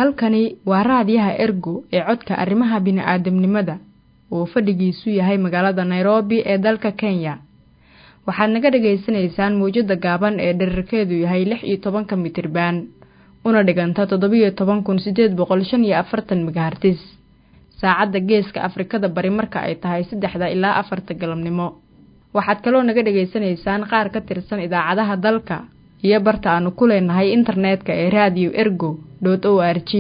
Halkani waa raadiyaha Ergo ee codka arrimaha bini'aadamnimada oo fadhigiisu yahay magaalada Nairobi ee dalka Kenya. Waxaad naga dhageysanaysaan muujada gaaban ee dhererkeedu yahay 16 mitir baan una dhiganta 17,845 MHz. Saacadda Geeska Afrikada Bari marka ay tahay 3 ilaa 4 galabnimo. Waxaad kaloo naga dhageysanaysaan qaar ka tirsan idaacadaha dalka iyo barta aanu ku leenahay internetka ee radio ergo.org.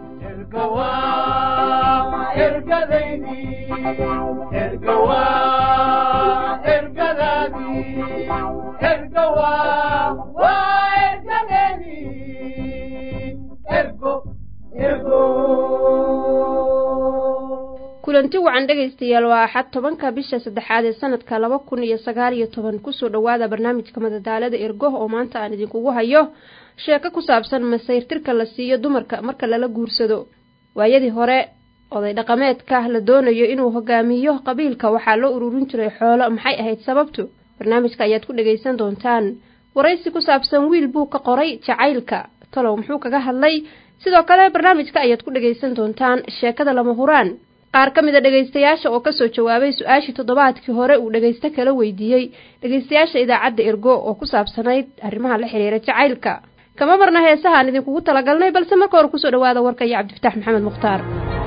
kulanti wacan dhageystayaal waa axad 10 bisha 3 ee sanadka 2019 ku soo dhawaada barnaamijka madadaalada Ergo oo maanta aan idinkugu hayo sheeko ku saabsan masayrtirka la siiyo dumarka marka lala guursado. waayadii hore oday dhaqameedka la doonayo inuu hogaamiyo qabiilka waxaa loo ururin jiray xoolo. maxay ahayd sababtu? barnaamijka ayaad ku dhageysan doontaan. waraysi ku saabsan wiil buu ka qoray jacaylka talow muxuu kaga hadlay. sidoo kale barnaamijka ayaad ku dhageysan doontaan sheekada lama huraan. qaar ka mid ah dhageystayaasha oo ka soo jawaabay su'aashii toddobaadkii hore uu dhageysta kala weydiiyay dhageystayaasha idaacadda Ergo oo ku saabsanayd arrimaha la xiriira jacaylka. kama marna heesaha aan idinkugu talagalnay balse marka hore ku soo dhawaada warka iyo Cabdifataax Maxamed Mukhtaar.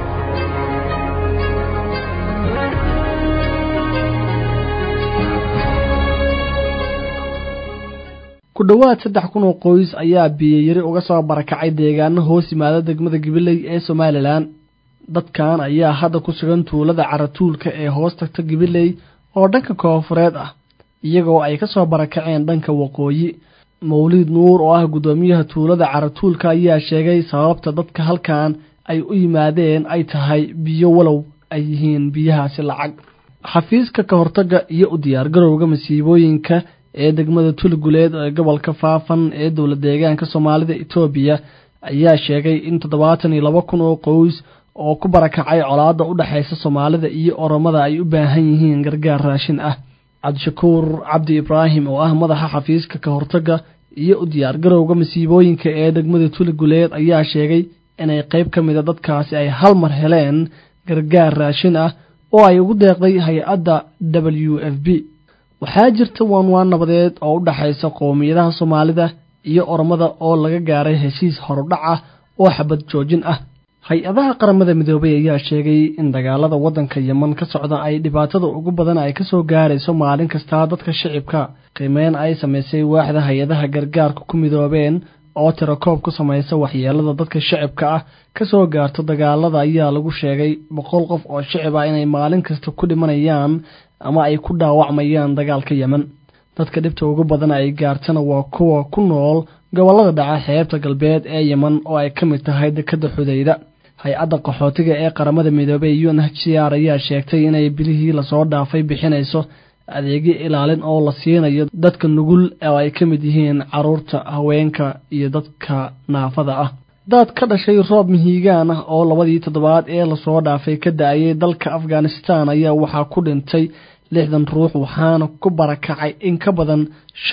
ku dhawaad 3,000 oo qoys ayaa biyayari uga soo barakacay deegaano hoos yimaada degmada Gibiley ee Soomaaliland. dadkan ayaa hadda ku sugan tuulada Caratuulka ee hoos tagta Gibiley oo dhanka koonfureed ah iyagoo ay ka soo barakaceen dhanka waqooyi. Mawlid Nuur oo ah gudoomiyaha tuulada Caratuulka ayaa sheegay sababta dadka halkan ay u yimaadeen ay tahay biyo walow ay yihiin biyahaasi lacag. xafiiska ka hortaga iyo u diyaar garowga masiibooyinka ee degmada Tulguleed ee gobolka Faafan ee dowladda deegaanka Soomaalida Itoobiya ayaa sheegay in 72,000 oo qoys oo ku barakacay colaadda u dhaxaysa Soomaalida iyo Oromada ay u baahan yihiin gargaar raashin ah. Cabdishakuur Cabdi Ibraahim oo ah madaxa xafiiska ka hortaga iyo u diyaar garowga masiibooyinka ee degmada Tulguleed ayaa sheegay inay qayb ka mid ah dadkaasi ay hal mar heleen gargaar raashin ah oo ay ugu deeqday hay'adda WFP. waxaa jirta waan nabadeed oo u dhaxaysa qoomiyadaha Soomaalida iyo Oromada oo laga gaaray heshiis horudhac ah oo xabad joojin ah. hay-adaha qaramada midoobay ayaa sheegay in dagaalada wadanka Yemen ka socda ay dhibaatada ugu badan ay ka soo gaarayso maalin kasta dadka shacibka. qiimeyn ay sameysay waaxda hay-adaha gargaarka ku midoobeen oo tirakoob ku sameeysa waxyeelada dadka shacibka ah ka soo gaarto dagaalada ayaa lagu sheegay 100 qof oo shacib ah inay maalin kasta ku dhimanayaan ama ay ku dhaawacmayaan dagaalka Yemen. dadka dhibta ugu badan ay gaartana waa kuwa ku nool gobolada dhaca xeebta galbeed ee Yemen oo ay ka mid tahay dekada Xudayda. hay-adda qaxootiga ee qaramada midoobay UNHCR ayaa sheegtay inay bilihii la soo dhaafay bixinayso adeegyo ilaalin oo la siinayo dadka nugul ee ay ka mid yihiin carruurta, haweenka iyo dadka naafada ah. dad ka dhashay roob mihigaan ah oo 2 toddobaad ee la soo dhaafay ka daayay dalka Afghanistan ayaa waxaa ku dhintay 60 ruux waxaana ku barakacay in ka badan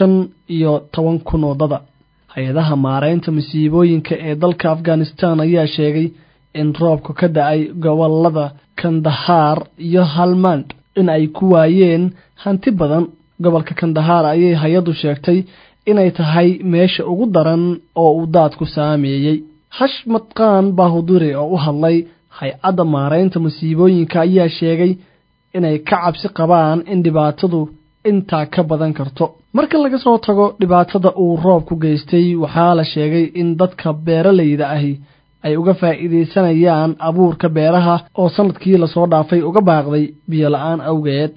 15,000 oo dad. hay-adaha maareynta masiibooyinka ee dalka Afghanistan ayaa sheegay in roobku ka da'ay gobolada Kandahar iyo Helmand in ay ku waayeen hanti badan. gobolka Kandahar ayay hay'adu sheegtay inay tahay meesha ugu daran oo uu daadku saameeyay. Hashmat Khan Bahuduri oo u hadlay hay-adda maareynta masiibooyinka ayaa sheegay inay ka cabsi qabaan in dhibaatadu intaa ka badan karto. marka laga soo tago dhibaatada uu roobku geystay waxaa la sheegay in dadka beeralayda ahi ay uga faa'iideysanayaan abuurka beeraha oo sanadkii la soo dhaafay uga baaqday biyo la'aan awgeed.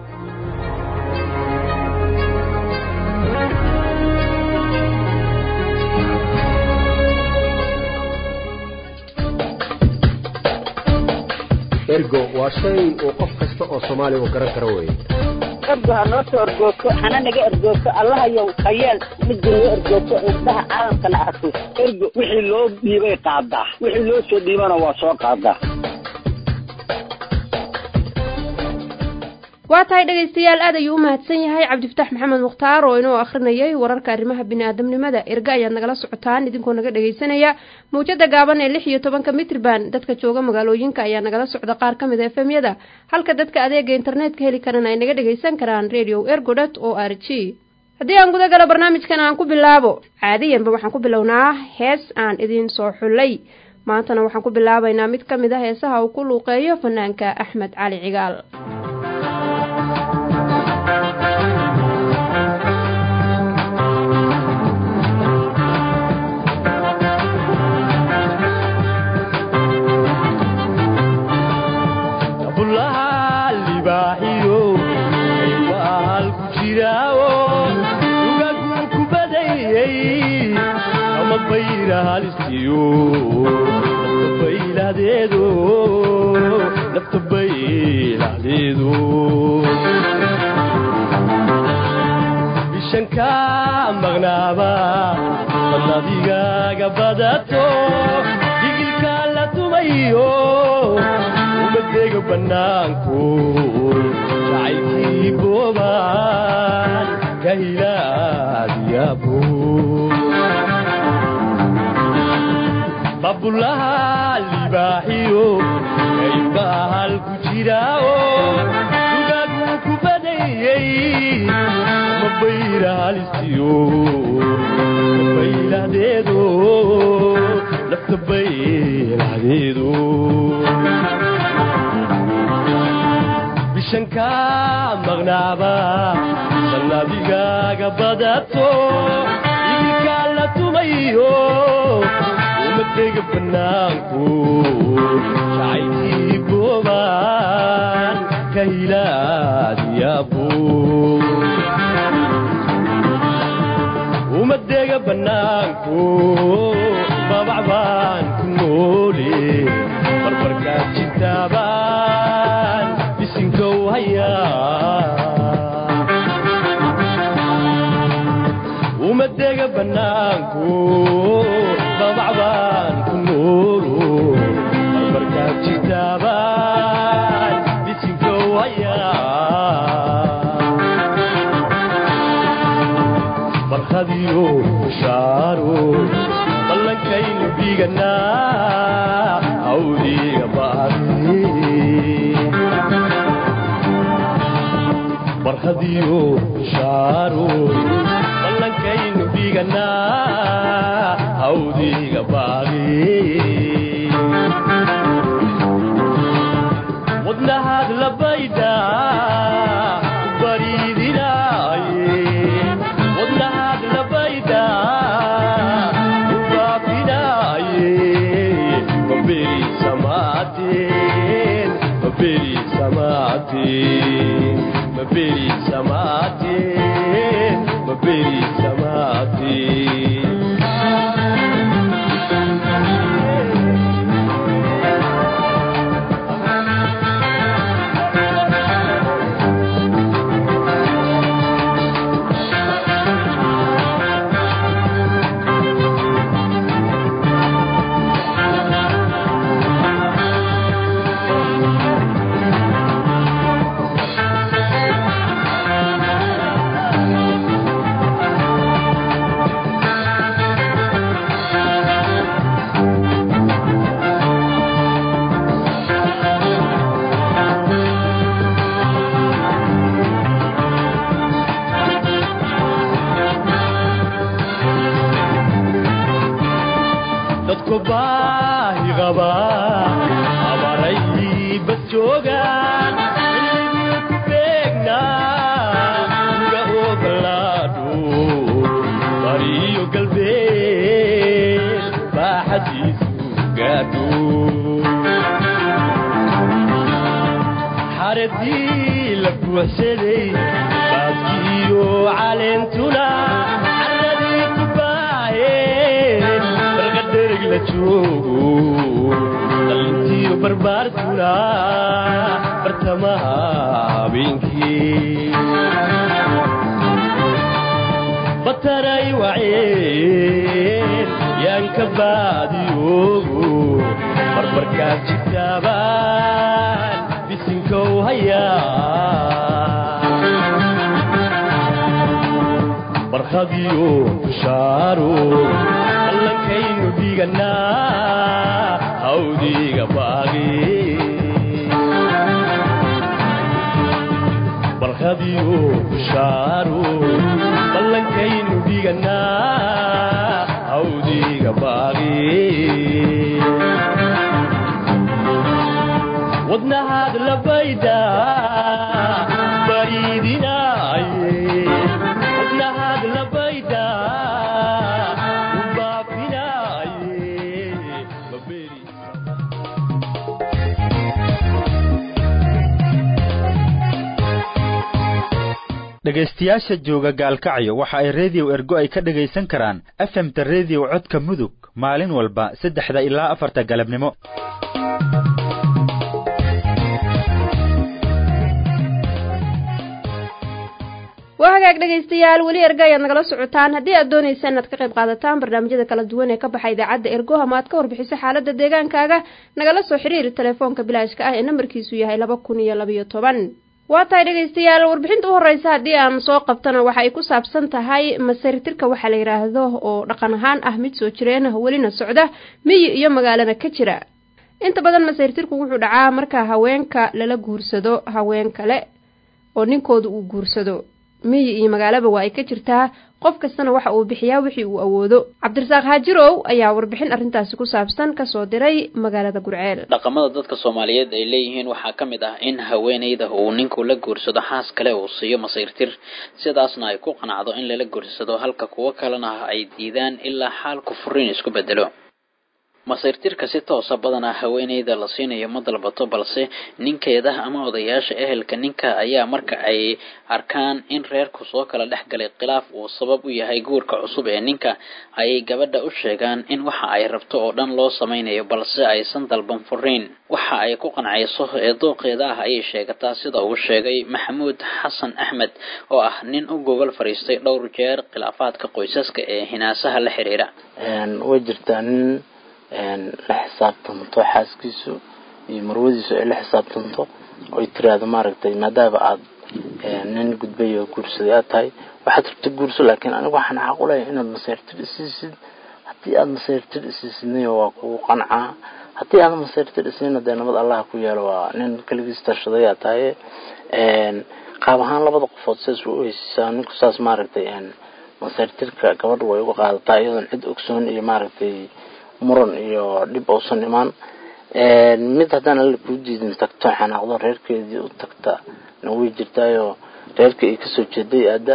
Ergo waa shay oo qof kasta oo Soomaali u garan karo weey. Ergo hanoo soo ergooto hana naga ergooto Allah ayow khayal mid loo ergooto indhaha caalamkana arko. Ergo wixii loo dhiibay qaadaa wixii loo soo dhiibana waa soo qaadaa. waa tahay dhegaystayaal aad ayuu u mahadsan yahay cabdifataax maxamed mukhtaar oo inoo akhrinayay wararka arrimaha bini'aadamnimada erga ayaad nagala socotaan idinkoo naga dhegaysanaya mawjada gaaban ee 16 mitirban dadka jooga magaalooyinka ayaa nagala socda qaar ka mid ah FM-yada halka dadka adeega internetka heli karana ay naga dhagaysan karaan radio ergo.org. haddii aan guda galo barnaamijkan aan ku bilaabo caadiyanba waxaan ku bilownaa hees aan idin soo xulay maantana waxaan ku bilaabaynaa mid ka mid ah heesaha uu ku luuqeeyo fanaanka Axmed Cali Cigaal. bishanka magnaaba nadigaga badato digilka la tumayo umadega banaanku jacaylkii boobaan ka hilaadiyabo babulaha libaaxiyo kaybahal ku jirao dugagu ku badayay mabayraalisiyo mabayladeedo lafta bayladeedo bishanka magnaaba sanadigaga badato igilka la tumayo umadega banaanku jacaylkii boobaan ka hilaadiyabo umadega banaanku babacbaan ku noole barbarkaad jirtaabaan bisinkow hayaa umadega banaanku babacbaan ku noolo barbarkaad jirtaabaan bisinkow hayaa barkhadiyo shaaro ballankaynu dhiganaa awdiga baadi barkhadiyo shaaro ballankaynu dhiganaa awdiga baadi wadnahaad labayda bariidinaaye wadnahaad labayda ubaafinaaye maberi samaateen maberi samaateen maberi samaateen maberi samaateen baahi qaba abaray badjoogan inuu ku beegnaa uga ogolaado bariyo galbeed baaxadiisu gaadho xaradii la buuxsaday baaskiyo caleentuna carradii ku baaheen barqadherig la joogo dhalintiyo barbaartuna bartamaha habeenkii bataray waceen yaan ka baadiyoogo barbarkaad jitaabaan bisinkow hayaa barkhadiyo bushaaro ballankaynu dhiganaa hawdiga baaqi barkhadiyo bushaaro ballankaynu dhiganaa hawdiga baaqi wadnahaad labayda baridinaaye wadnahaad labayda ubaafinaaye maberi dhegaystayaasha jooga gaalkacyo waxa ay radio ergo ay ka dhagaysan karaan FM-ta radio codka mudug maalin walba 3 ilaa 4 galabnimo. waa hagaag dhegaystayaal weli ergo ayaad nagala socotaan haddii aad doonaysaan inaad ka qayb qaadataan barnaamijyada kala duwan ee ka baxa idaacadda ergo ama aad ka warbixiso xaaladda deegaankaaga nagala soo xiriiri telefoonka bilaashka ah ee nambarkiisu yahay 2012 waa tahay dhegaystayaal warbixinta u horeysa haddii aan soo qabtana waxa ay ku saabsan tahay masayirtirka waxa la yiraahdo oo dhaqan ahaan ah mid soo jireen welina socda miyi iyo magaalana ka jira inta badan masayirtirku wuxuu dhacaa marka haweenka lala guursado haween kale oo ninkoodu uu guursado miyi iyo magaalaba waa ay ka jirtaa qof kastana waxa uu bixiyaa wixii uu awoodo cabdirasaaq haajirow ayaa warbixin arrintaasi ku saabsan ka soo diray magaalada Gurceel dhaqamada dadka Soomaaliyeed ay leeyihiin waxa kamid ah in haweeneyda uu ninku la guursado xaas kale uu siiyo masayirtir sidaasna ay ku qanacdo in la guursado halka kuwa kalena ay diidaan ilaa xaalku furin isku bedelo masayirtirka si toos ah badanaa haweeneyda la siinayo ma dalbato balse ninkeeda ama odayaasha ehelka ninka ayaa marka ay arkaan in reerku soo kala dhexgalay khilaaf uu sabab u yahay guurka cusub ee ninka ay gabadha u sheegaan in waxa ay rabto oo dhan loo samaynayo balse aysan dalban furiin waxa ay ku qancayso ee dooqeeda ah ay sheegataa sida uu sheegay Maxamuud Xasan Axmed oo ah nin u gogol fariistay dhowr jeer khilaafaadka qoysaska ee hinaasaha la xiriira way jirtaan la xisaabtanto xaaskiisu iyo marwadiisu ay la xisaabtanto oo tiraado maaragtay maadaama aad nin gudbay oo guursaday aad tahay waxaad rabto guurso laakiin anigu waxaan xaq u leeyahay inaad masayirtir isiisid haddii aad masayirtir isiisnayo waa ku qancaa haddii aad masayirtir isnayna dee nabad Allah ku yeelo waa nin kaligiis tashaday aad tahay qaab ahaan labada qofood saas u heshiisaan ninku saas maaragtay masayirtirka gabadhu way uga qaadataa iyadoon cid ogsoon iyo maaragtay muran iyo dib uusan imaan mid haddana la ku diidin tagto xanaaqdo reerkeedii u tagta way jirtaayo reerkii ka soo jeeday aada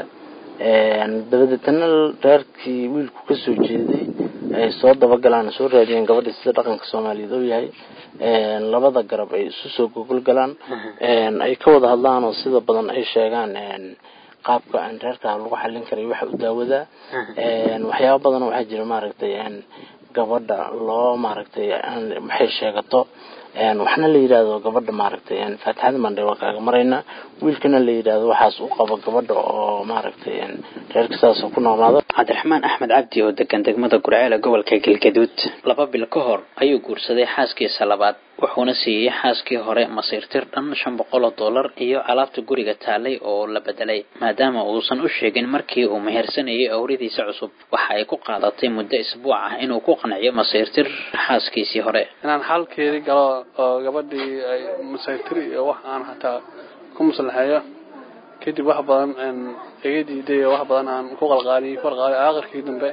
dabadeedna reerkii wiilku ka soo jeeday ay soo dabagalaan soo raadiyeen gabadha sida dhaqanka Soomaaliyeed oo yahay labada garab ay isu soo gogol galaan ay ka wada hadlaan oo sida badan ay sheegaan qaabka aan reerka lagu xallin karay waxa u daawada waxyaabo badan oo waxa jira maaragtay gabadha loo maaragtay maxay sheegato waxna la yiraahdo gabadha maaragtay Faatixada Mandhay waa kaaga marayna wiilkana la yiraahdo waxaas u qabo gabadha oo maaragtay reerka saas ku noolaado Cabdiraxmaan Axmed Cabdi oo degan degmada Gurceel gobolka Galgaduud 2 bil ka hor ayuu guursaday xaaskiisa labaad wuxuuna siiyay xaaskii hore masayirtir dhan $500 iyo alaabta guriga taalay oo la bedelay maadaama uusan u sheegin markii uu mehersanayay awridiisa cusub waxa ay ku qaadatay muddo isbuuc ah inuu ku qanciyo masayirtir xaaskiisii hore inaan halkeedii galo oo gabadhii ay masayirtir iyo wax aan hataa ku maslaxayo kadib wax badan iga diiday wax badan aan ku qalqaaliyay aakhirkii dambe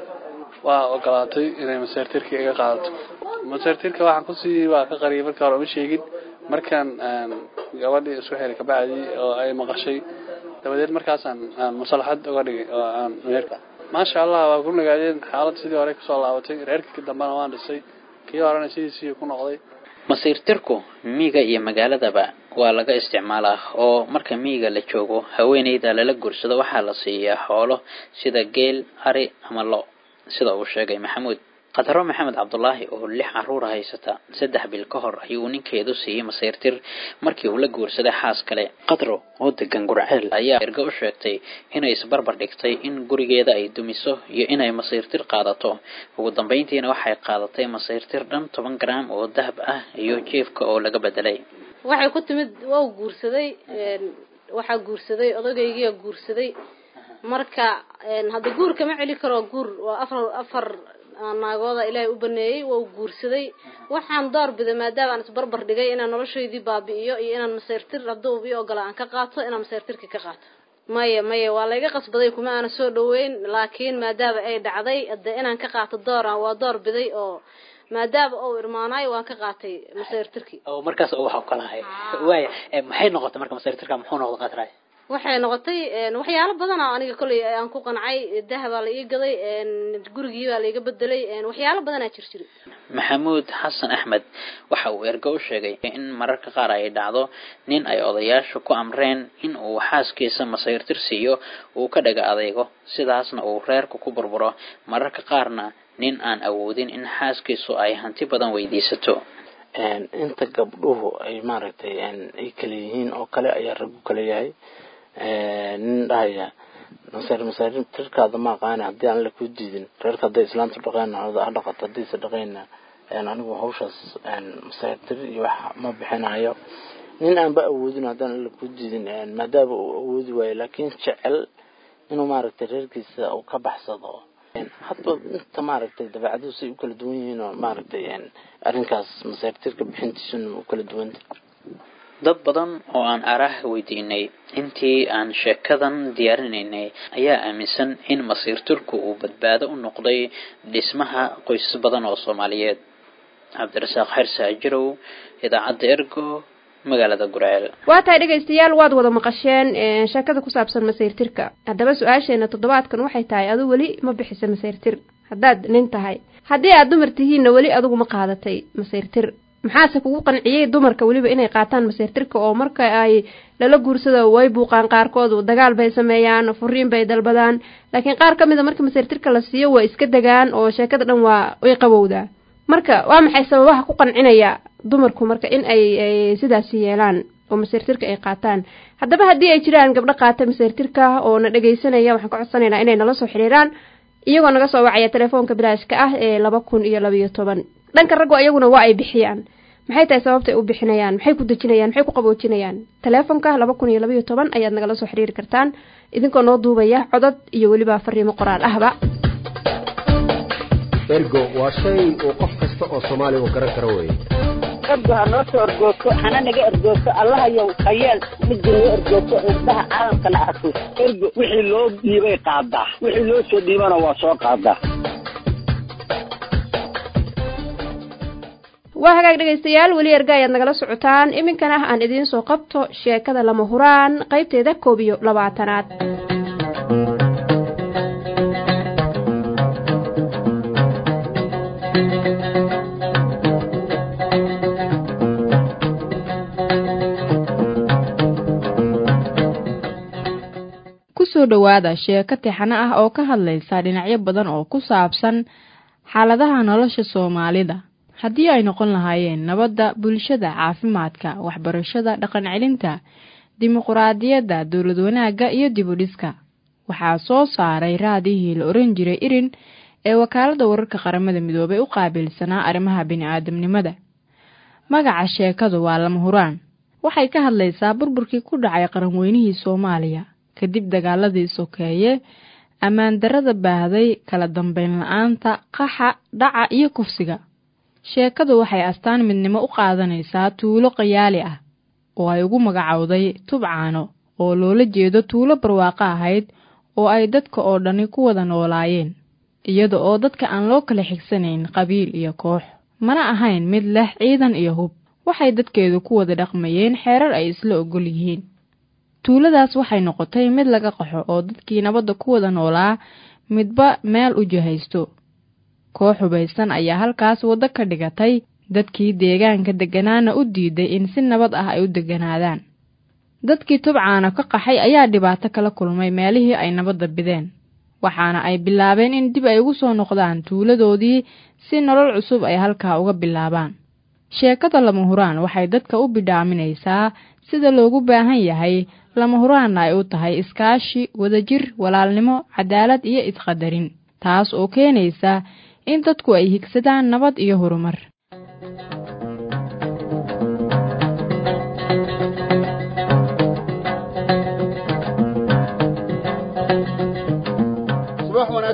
waa ogolaatay inay masayirtirka iga qaadato masayirtirka waxaan ku sii waa ka qariyay marka hore uma sheegin markaan gabadhii isku xiray ka bacdi oo ay maqashay dabadeed markaasaan maslaxad uga dhigay oo aan meerka maasha Allah waa ku nagaadeen xaalad sidii hore ku soo laabatay reerkii dambana waan dhisay kii horena sidii ku noqday masayirtirku miyiga iyo magaaladaba waa laga isticmaalaa oo marka miyiga la joogo haweeneyda lala guursado waxaa la siiyaa xoolo sida geel ari ama lo sida uu sheegay Maxamuud qadaro Maxamed Cabdullaahi oo 6 caruur haysata 3 bil ka hor ayuu ninkeedu siiyay masayirtir markii uu la guursaday xaas kale qadro oo degan Gurceel ayaa erga u sheegtay inay isbarbar dhigtay in gurigeeda ay dumiso iyo inay masayirtir qaadato ugu dambeyntiina waxay qaadatay masayirtir dhan 10 gram oo dahab ah iyo jeefka oo laga bedelay waxay ku timid waa guursaday waxa guursaday odaygii guursaday marka hadda guurka ma celi karo guur waa afar naagooda ilaahay u baneeyay waa guursaday waxaan door biday maadaama aan isbarbar dhigay inaan noloshaydii baabi'iyo iyo inaan maseertir rabdoobiyo ogala aan ka qaato inaan maseertirka ka qaato maya waa la iga qasbaday kuma aan soo dhaweyn laakiin maadaama ay dhacday hadda inaan ka qaato waa door biday oo maadaama oo irmaanay waan ka qaatay maseertirkii oo markaas oo waxa kala hay way maxay noqotay marka maseertirka muxuu noqday qatray waxay noqotay waxyaalo badan oo aniga kulay aan ku qancay dahab la ii gaday gurigii baa la iga bedelay waxyaalo badan aan jirjiray maxamuud xasan axmed waxa uu ergo u sheegay in mararka qaar ay dhacdo nin ay odayaashu ku amreen in uu xaaskiisa maseertir siiyo uu ka dhaga adeego sidaasna uu reerku ku burburo mararka qaarna nin aan awoodin in xaaskiisu ay hanti badan weydiisato inta gabdhuhu ay maaragtay ay kala yihiin oo kale ayaa rag u kala yahay nin dhahaya maseertirkaada ma aqaana haddii aan la ku diidin reerka hadday islaamtu dhaqeen ha dhaqato haddaysa dhaqeenna anigu hawshaas maseertir iyo wax ma bixinayo nin aanba awoodin haddaan la ku diidin maadaama uu awoodi waayo laakiin jecel inuu maaragtay reerkiisa uu ka baxsado hadba inta maaragtay dabeecadu say u kala duwan yihiin oo maaragtay arrinkaas maseertirka bixintiisuna u kala duwan dad badan oo aan araah weydiinay intii aan sheekadan diyaarinaynay ayaa aaminsan in maseertirku uu badbaado u noqday dhismaha qoysas badan oo Soomaaliyeed cabdirasaaq xirsa jirow idaacadda ergo magaalada Gurceel waa tahay dhageystayaal waad wada maqasheen sheekada ku saabsan maseertirka haddaba su'aasheena toddobaadkan waxay tahay adu wali ma bixisa maseertir haddaad nin tahay haddii aad dumar tihiinna wali adigu ma qaadatay maseertir maxaase kugu qanciyay dumarka waliba inay qaataan maseertirka oo marka ay lala guursado way buuqaan qaarkood dagaal bay sameeyaan furiin bay dalbadaan laakiin qaar kamid ah marka maseertirka la siiyo way iska dagaan oo sheekada dhan waa way qabowdaa marka waa maxay sababaha ku qancinaya dumarku marka in ay sidaas yeelaan oo maseertirka ay qaataan haddaba haddii ay jiraan gabdho qaata maseertirka oo na dhageysanaya waxaan ka codsanaynaa inay nala soo xiriiraan iyagoo naga soo wacaya telefoonka bilaashka ah ee 2012 dhanka raggu ayaguna waa ay bixiyaan maxay tahay sababta ay u bixinayaan maxay ku dajinayaan maxay ku qaboojinayaan telefoonka 2012 ayaad nagala soo xiriiri kartaan idinkoo noo duubaya codad iyo waliba fariimo qoraal ahba ergo waa shay oo qof kasta oo Soomaali uu garan karo weey ergo ha noo soo ergoogto hana naga ergoogto Allah ayow khayeel mid noo ergoogto indhaha caalamkana arko ergo wixii loo dhiibay qaadaa wixii loo soo dhiibana waa soo qaadaa waa hagaag dhageystayaal wali erga ayaad nagala socotaan iminkana aan idiin soo qabto sheekada lama huraan qaybteeda 21aad kusoo dhawaada sheeko tixano ah oo ka hadlaysa dhinacyo badan oo ku saabsan xaaladaha nolosha Soomaalida haddii ay noqon lahaayeen nabadda bulshada caafimaadka waxbarashada dhaqan celinta dimuqraadiyadda dawlad wanaagga iyo dib u dhiska waxaa soo saaray raadihii la oran jiray irin ee wakaaladda wararka qaramada midoobay u qaabilsanaa arrimaha bini'aadamnimada magaca sheekadu waa lama huraan waxay ka hadlaysaa burburkii ku dhacay qaran weynihii Soomaaliya kadib dagaaladii sokeeye ammaan darrada baahday kala dambeyn la'aanta qaxa dhaca iyo kufsiga sheekadu waxay astaan midnimo u qaadanaysaa tuulo qayaali ah oo ay ugu magacowday Tubcaano oo loola jeedo tuulo barwaaqo ahayd oo ay dadka oo dhani ku wada noolaayeen iyada oo dadka aan loo kala xigsanayn qabiil iyo koox mana ahayn mid leh ciidan iyo hub waxay dadkeedu ku wada dhaqmayeen xeerar ay isla ogol yihiin tuuladaas waxay noqotay mid laga qaxo oo dadkii nabadda ku wada noolaa midba meel u jihaysto koox hubaysan ayaa halkaas wada ka dhigatay dadkii deegaanka deganaana u diiday in si nabad ah ay u deganaadaan dadkii Tubcaana ka qaxay ayaa dhibaato kala kulmay meelihii ay nabadda bideen waxaana ay bilaabeen in dib ay ugu soo noqdaan tuuladoodii si nolol cusub ay halkaa uga bilaabaan sheekada lama huraan waxay dadka u bidhaaminaysaa sida loogu baahan yahay lama huraanna ay u tahay iskaashi wadajir walaalnimo cadaalad iyo isqadarin taas oo keenaysa in dadku ay higsadaan nabad iyo horumar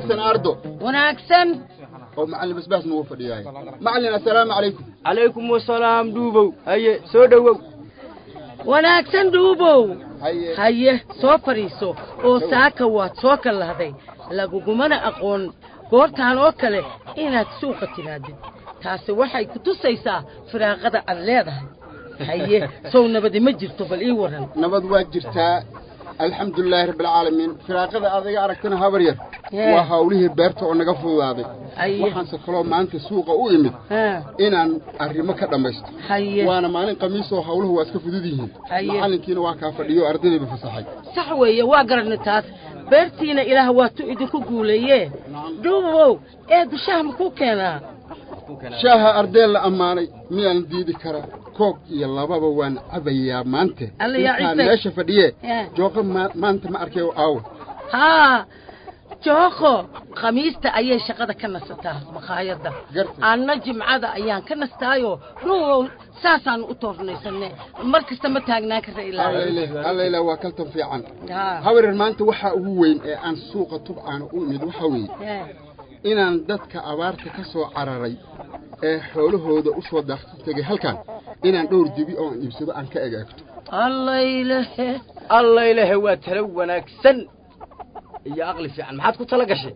wanaagsan ardo wanaagsan oo macallin basbaas noo fadhiyay macallin assalaamu calaykum calaykum wasalaam dhuubow haye soo dhawow wanaagsan dhuubow haye soo fadhiiso oo saaka waad soo kallahday lagugumana aqoon goortaan oo kale inaad suuqa timaadid taasi waxay ku tusaysaa firaaqada aad leedahay haye sow nabadi ma jirto bal ii waran nabad waa jirtaa alxamdulilaahi rabbil caalamiin firaaqada adiga aragtana habar yar waa hawlihii beerta oo naga fududaaday waxaanse kaloo maanta suuqa u imid inaan arrimo ka dhammaysto waana maalin khamiis oo hawluhu waa iska fudud yihiin macallinkiina waa kaa fadhiyo ardaydiiba fasaxay sax weeye waa garanay taas beertiina ilaah waa tu idinku guuleeyee dhuubow dushaha makuu keenaa shaaha ardee la ammaanay miyaan diidi karaa koob iyo lababa waan cabayaa maanta intaan meesha fadhiye jooqo maanta ma arkay aawo haa jooqo khamiista ayay shaqada ka nasataa makhaayadda anna jimcada ayaan ka nastaayo dhuubow saasaan u toornaysanne mar kasta ma taagnaan karra ilaa waa kaltan fiican habareer maanta waxaa ugu weyn ee aan suuqa tubcaana u imid waxaa weeye inaan dadka abaarta ka soo cararay ee xoolahooda u soo daaqsan tegay halkan inaan dhowr dibi oo aan iibsado aan ka egaagto allaylehe waa talo wanaagsan iyo aqli fiican maxaad ku tala gashay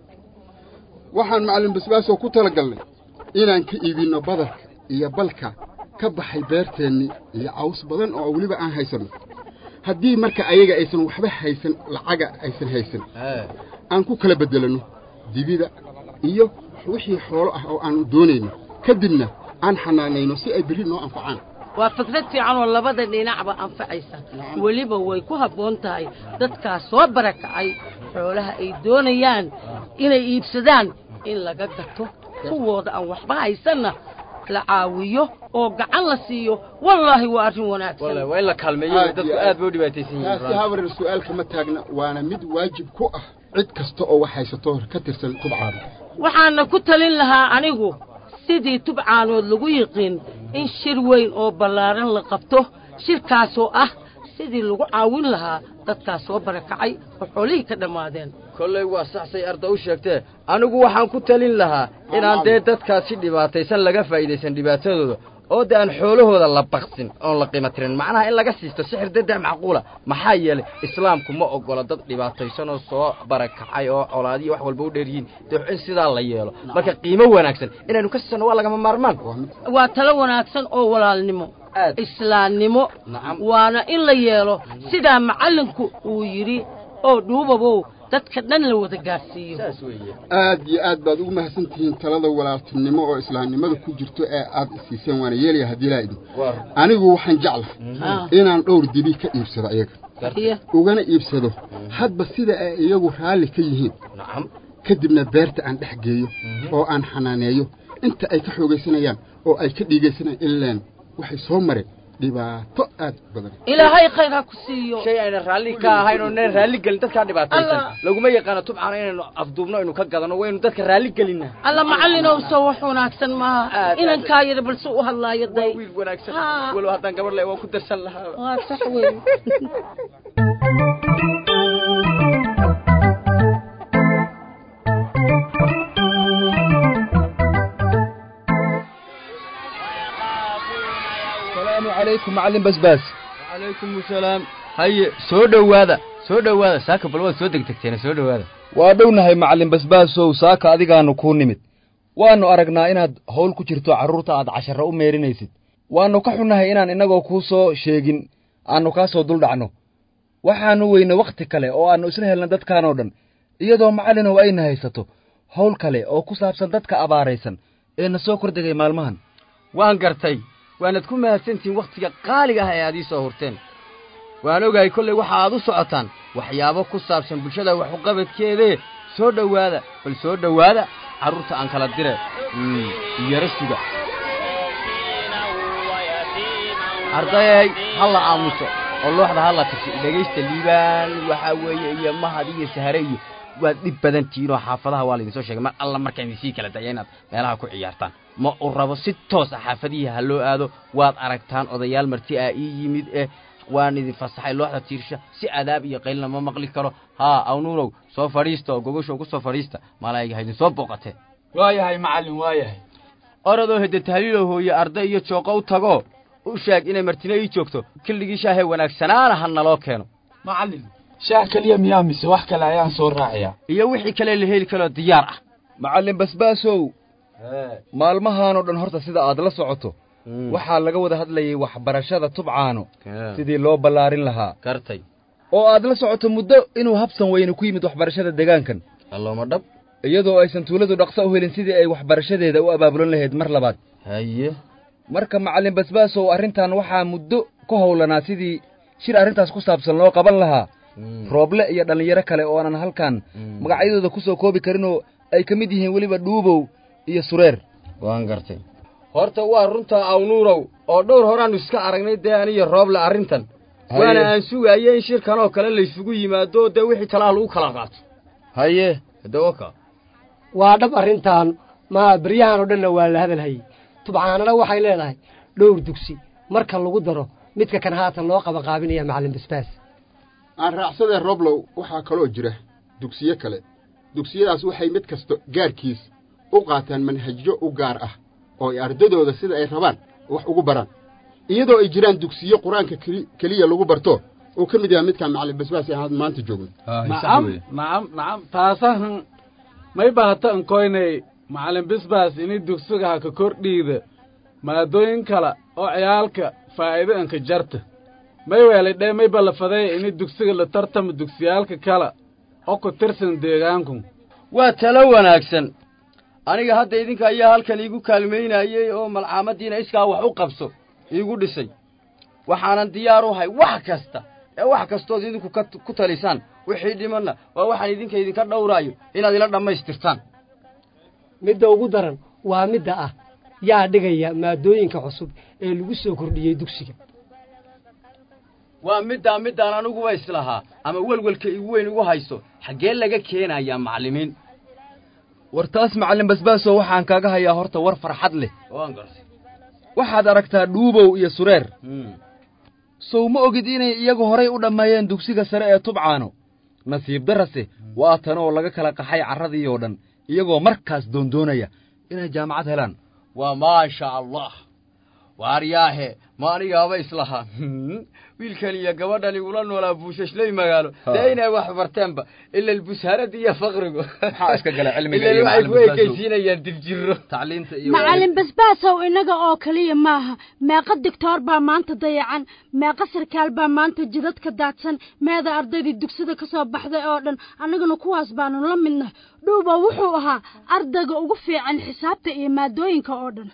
waxaan macallin basbaasoo ku tala galnay inaan ka iibinno badarka iyo balka ka baxay beerteennii iyo caws badan oo weliba aan haysanno haddii marka ayaga aysan waxba haysan lacaga aysan haysan aan ku kala beddelanno dibida iyo wixii xoolo ah oo aan doonayno kadibna aan xanaanayno si ay berri noo anfacaan waa fikrad fiican oo labada dhinacba anfacaysa weliba way ku habboon tahay dadkaas soo barakacay xoolaha ay doonayaan inay iibsadaan in laga gato kuwooda aan waxba haysanna la caawiyo oo gacan la siiyo wallaahi waa arrin wanaagsan waa in la kaalmeeyo dadku aad bay u dhibaataysan yihiin taasi habar su'aalka ma taagna waana mid waajib ku ah cid kasta oo wax haysato ka tirsan tubcaada waxaana ku talin lahaa anigu sidii tubcaanood lagu yiqiin in shir weyn oo ballaaran la qabto shirkaasoo ah sidii lagu caawin lahaa dadkaas soo barakacay oo xoolihii ka dhammaadeen kolley waa saxsay arda u sheegtee anigu waxaan ku talin lahaa inaan dee dadkaas si dhibaataysan laga faa'iidaysan dhibaatadooda oo dee aan xoolahooda la baqsin oon la qiimo tirin macnaha in laga siisto sixir dadac macquula maxaa yeelay islaamku ma oggola dad dhibaataysan oo soo barakacay oo colaadiyo wax walba u dheeryihiin dee in sidaa la yeelo marka qiimo wanaagsan inaynu ka siisanno waa lagama maarmaan waa talo wanaagsan oo walaalnimo islaamnimo waana in la yeelo sidaa macallinku uu yidhi oo dhuubabow dadka dhan la wada gaarsiiyo aad iyo aad baad ugu mahadsan tihiin talada walaaltinimo oo islaamnimada ku jirto ee aad isiiseen waana yeelaya haddii laa idin anigu waxaan jeclahay inaan dhowr dibi ka iibsado ayaga ugana iibsado hadba sida ay iyagu raalli ka yihiin kadibna beerta aan dhex geeyo oo aan xanaaneeyo inta ay ka xoogaysanayaan oo ay ka dhiigaysanayaan ilaan waxay soo mareen dhibaato aad badan ilaahay khayr ha ku siiyo shay ayna raalli ka ahayn oo neen raalli gelin dadka dhibaataysan laguma yaqaan tubcaan inaynu afduubno inuu ka gadano waynu dadka raalli gelina alla macallinow soo wax wanaagsan ma inaan ka yar balse u hadlaayo day wiil wanaagsan walo hadan gabar leh waa ku darsan lahaa waa sax weey عليكم معلم بسباس وعليكم السلام هيا سو دhowaada saaka bal waad soo degtagteen soo dhowaada waa dhownahay macallin basbaasow saaka adigaanu kuu nimid waannu aragnaa inaad hawl ku jirto carruurta aad casharro u meerinaysid waannu ka xunnahay inaan innagoo kuu soo sheegin aannu kaa soo duldhacno waxaannu weyne wakhti kale oo aannu isla helna dadkaanoo dhan iyadoo macallinow ayna haysato hawl kale oo ku saabsan dadka abaaraysan ee na soo kordegay maalmahan waan gartay waanad ku mahadsantihiin wakhtiga qaaliga ah ee aad ii soo hurteen waan ogahay kolley waxa aad u socotaan waxyaabo ku saabsan bulshada wax u qabadkeedee soo dhowaada bal soo dhowaada carruurta aan kala dire yara suga ardayay ha la aamuso oo looxda ha la tirso dhegaysta liibaan waxaa weeye iyo mahad iyo sahare iyo waad dhib badan tihiin oo xaafadaha waa laydin soo sheegay mar alla markaan idinsii kala daya inaad meelaha ku ciyaartaan ma u rabo si toos ah xaafadihii ha loo aado waad aragtaan odayaal marti ah ii yimid waan idin fasaxay looxda tiirsha si adaab iyo qaylna ma maqli karo haa awnuurow soo fadhiista oo gogoshow ku soo fadhiista malaayiga haydin soo booqatee waayahay macallin waayahay orodoo hidde tahliilow hooye arday iyo jooqo u tago u sheeg inay martino ii joogto killigii shaahee wanaagsanaana ha naloo keeno macallin shaah keliya miyaa mise wax kale ayaan soo raaciyaa iyo wixii kale la heli kaloo diyaar ah macallin basbaasow maalmahaanoo dhan horta sida aad la socoto waxaa laga wada hadlayay waxbarashada tubcaano sidii loo ballaarin lahaa gartay oo aad la socoto muddo inuu habsan weyne ku yimid waxbarashada deegaankan allooma dhab iyadoo aysan tuuladu dhaqso u helin sidii ay waxbarashadeeda u abaabulan lahayd mar labaad haye marka macallin basbaasow arrintan waxaa muddo ku howlanaa sidii shir arrintaas ku saabsan loo qaban lahaa rooble iyo dhallinyaro kale oo aanan halkan magacyadooda ku soo koobi karinoo ay ka mid yihiin weliba dhuubow iyo sureer waan gartay horta waa runtaa awnuurow oo dhowr horaannu iska aragnay dee aniyo rooble arrintan waana aan sugaayey in shirkan oo kale laysugu yimaado dee wixii talaha lagu kala qaato haye dawaka waa dhab arrintan ma beryahan oo dhanna waa la hadalhayey tubcaanana waxay leedahay dhowr dugsi marka lagu daro midka kan haatan loo qabaqaabinaya macallin basbaas aan raacsadee roblow waxaa kaloo jira dugsiyo kale dugsiyadaas waxay mid kasta gaarkiis u qaataan manhajyo u gaar ah oo ay ardadooda sida ay rabaan wax ugu baraan iyadoo ay jiraan dugsiyo qur-aanka keliya lagu barto oo ka mid yaha midkaan macallin basbaas ee aan maanta joogno nacam taasahan may baahata ankoynay macallin basbaas inay dugsigaha ka kordhiida maadooyin kale oo ciyaalka faa'iido anka jarta may weelay dhee may ballafaday inay dugsiga la tartamo dugsiyaalka kale oo ku tirsan deegaanku waa talo wanaagsan aniga hadda idinka ayaa halkan iigu kaalmaynayey oo malcaamaddiina iskaa wax u qabso iigu dhisay waxaanan diyaar u ahay wax kastood idinku ku talisaan wixii dhimanna waa waxaan idinka dhowraayo inaad ila dhammaystirtaan midda ugu daran waa midda ah yaa dhigaya maadooyinka cusub ee lagu soo kordhiyey dugsiga waa middaan aniguba islahaa ama welwelka igu weyn igu hayso xaggee laga keenayaa macallimiin war taas macallin basbaasow waxaan kaaga hayaa horta war farxad leh waxaad aragtaa dhuubow iyo sureer sow ma ogid inay iyagu horay u dhammeeyeen dugsiga sare ee tubcaano nasiib darase waa tan oo laga kala qaxay carradii oo dhan iyagoo markaas doondoonaya inay jaamacad helaan waa maasha allah waaryaahe ma anigaaba islahaa wiilkan iyo gabadhan igula noolaa buushashley magaalo dee inay wax barteenba ila albushaarada iyo faqrigu maxaa iska gala cilmiga iyo waxay ku ekaysiinayaan diljiro tacliinta iyo macallin basbaasow inaga oo kaliya maaha meeqa digtoor baa maanta dayacan meeqa sarkaal baa maanta jidadka daadsan meeda ardaydii dugsida ka soo baxday oo dhan annaguna kuwaas baanu la midnahay dhuuba wuxuu ahaa ardayga ugu fiican xisaabta iyo maadooyinka oo dhan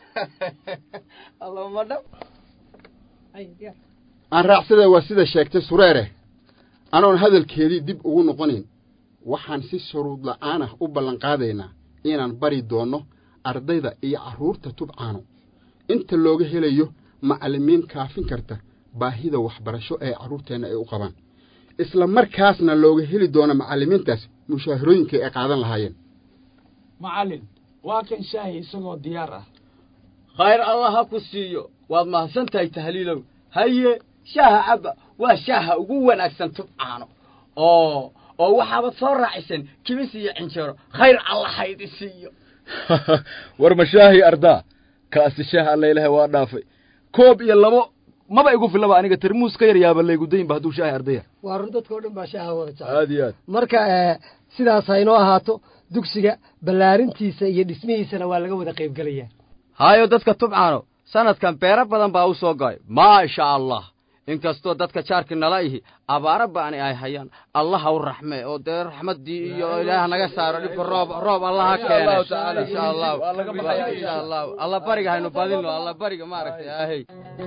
aan raacsadee waa sida sheegtay sureere anoon hadalkeedii dib ugu noqonayn waxaan si shuruud la'aan ah u ballanqaadaynaa inaan bari doonno ardayda iyo carruurta tubcaano inta looga helayo macallimiin kaafin karta baahida waxbarasho ee carruurteenna ay u qabaan isla markaasna looga heli doono macallimiintaas mushaahirooyinkii ay qaadan lahaayeen macallin waa kan shaahi isagoo diyaar ah khayr allah ha ku siiyo waad mahadsan tahay tahliilow haye shaaha cabba waa shaaha ugu wanaagsan tubcaano oo waxaabad soo raaciseen kibis iyo cinjeero khayr allah ha idi siiyo war mashaahi ardaa kaasi shaah alla ilaahay waa dhaafay koob iyo labo maba igu filaba aniga tarmuus ka yar yaaba laygu daynba hadduu shaahi ardaya waa run dadkao dhan baa shaaha wada jecel aad iyo aad marka sidaas haynoo ahaato dugsiga ballaarintiisa iyo dhismihiisana waa laga wada qaybgelayaa haayo dadka tubcaano sanadkan beero badan baa u soo go'ay maasha allah inkastoo dadka jaarki nala ihi abaaro baani ay hayaan allah ha u raxme oo dee raxmaddii iyo ilaah naga saaro dhibka roob allaha keene insha allah alla bariga haynu badinno alla bariga maaragtay ahey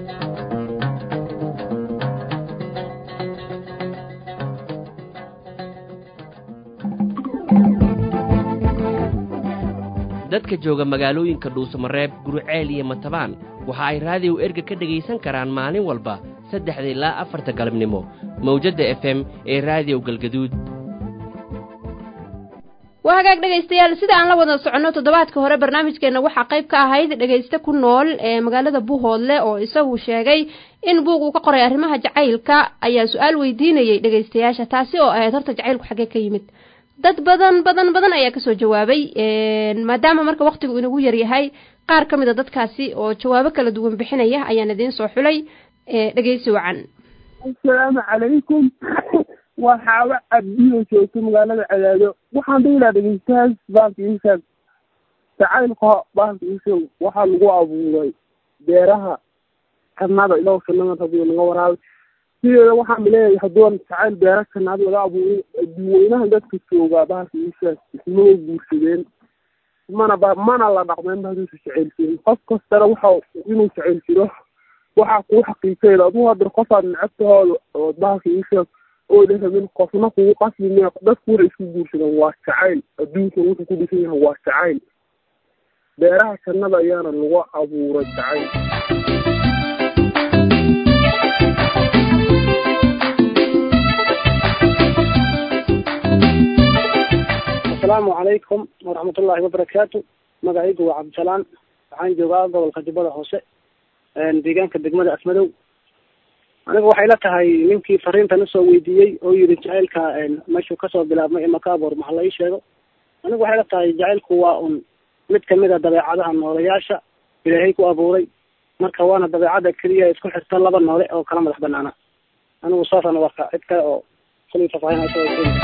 dadka jooga magaalooyinka dhuusamareeb guruceel iyo matabaan waxa ay raadiyow erga ka dhegaysan karaan maalin walba 3 ilaa 4 galabnimo mawjadda FM ee raadiyow galgaduud waa hagaag dhegaystayaal sida aan la wada soconno toddobaadka hore barnaamijkeena waxaa qayb ka ahayd dhegayste ku nool ee magaalada Buuhoodle oo isagu sheegay in buug uu ka qoray arrimaha jacaylka ayaa su'aal weydiinayay dhegaystayaasha taasi oo ahayd horta jacaylku xagee ka yimid dad badan ayaa ka soo jawaabay maadaama marka waqtigu inagu yar yahay qaar ka mid ah dadkaasi oo jawaabo kala duwan bixinaya ayaan idin soo xulay dhegaysi wacan. Assalaamu calaykum waxaa cabdiyo joogto magaalada Cadaado waxaan dhigaa dhegeystayaal baaqiisa jacaylka baaqiisa waxaa lagu abuuray beeraha kanada ilaa sanada hadii laga waraabo sidoo waxaan leeyahay hadoon jacayl beeraha kanada laga abuuray dadweynaha dadka jooga baaqiisa isma guursadeen mana la dhaqmeen baaqiisa jacaylkiisa qof kasta waxa inuu jacayl jiro waxa ku xaqiiqeeyo aduu hadda qof aan nacabtooda oo baaqiisa oo leeyahay qofna ku qasmiyo dadku way isku guursadaan waa jacayl adduunka wuxuu ku dhisan yahay waa jacayl beeraha kanada ayaana lagu abuuray jacayl. Assalaamu calaykum waraxmatullaahi wabarakaatu magacaygu waa Cabdisalaan waxaan joogaa gobolka Jubbada Hoose deegaanka degmada Asmadow aniga waxay la tahay ninkii fariintan soo weydiiyay oo yiri jacaylka meeshu ka soo bilaabmay ama ka abuur maxaa la sheego aniga waxay la tahay jacaylku waa mid kamid ah dabeecadaha noolayaasha Ilaahay ku abuuray marka waana dabeecada kaliya isku xirta laba noole oo kala madax banaana anigu saafan warka cid kale oo khalifa faahinayso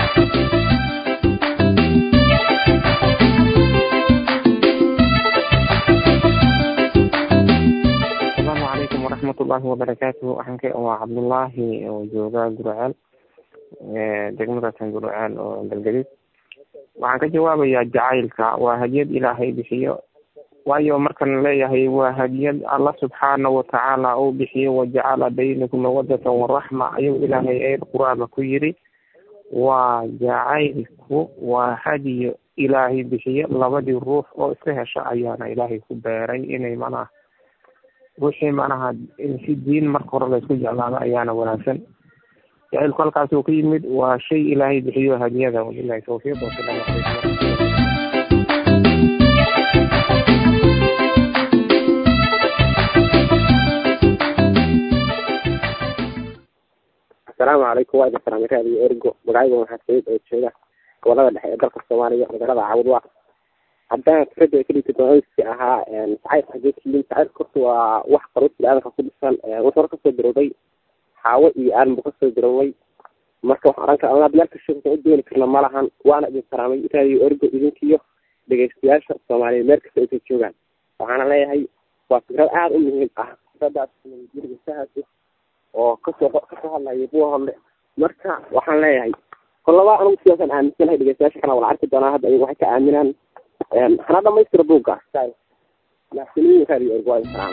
ورحمة الله وبركاته waxaan ka waa Cabdullaahi oo jooga Gurceel degmada Gurceel oo dalgaliid waxaan ka jawaabayaa jacaylka waa hadiyad Ilaahay bixiyo waayo markan leeyahay waa hadiyad Allah subhanahu wa ta'ala oo bixiyo waja'ala baynakum mawaddatan wa rahma ayuu Ilaahay ay quraanka ku yiri waa jacaylku waa hadiyo Ilaahay bixiyo labadii ruux oo iska hesha ayaana Ilaahay ku beeray inay mana wixii manaha in si diin marka hore la isku jeclaado ayaana wanaagsan jacaylku halkaas uu ka yimid waa shay Ilaahay bixiyo hadiyada wallahi tawfiiq wa salaamu calaykum. السلام عليكم وعليكم السلام ورحمة أرجو magacaygu waxaa sayid oo jooga gobolada dhexe ee dalka Soomaaliya magaalada Caawdwa haddaan fikrada kaliya doonaysi ahaa jacayl xaqiiqiyin jacayl kortu waa wax qarooti aadanka ku dhisan wuxuu ka soo dirowday xaawo iyo aan ka soo diroway marka waxaan arkaa Allah bilaalka shaqo u dooni karna ma lahan waana idin salaamay raadiyo Ergo idinkiyo dhageystayaasha Soomaaliyeed meel kasta ay joogaan waxaan leeyahay waa fikrad aad u muhiim ah fikradaas guriga sahaasi oo ka soo hadlaya Buuhoodle marka waxaan leeyahay kullaba anigu sidaan aaminsanahay dhageystayaasha kana wala arki doonaa hadda ayagu waxay ka aaminaan أنا ما يصير بوقع ساي لكن هذه أرجوي سلام.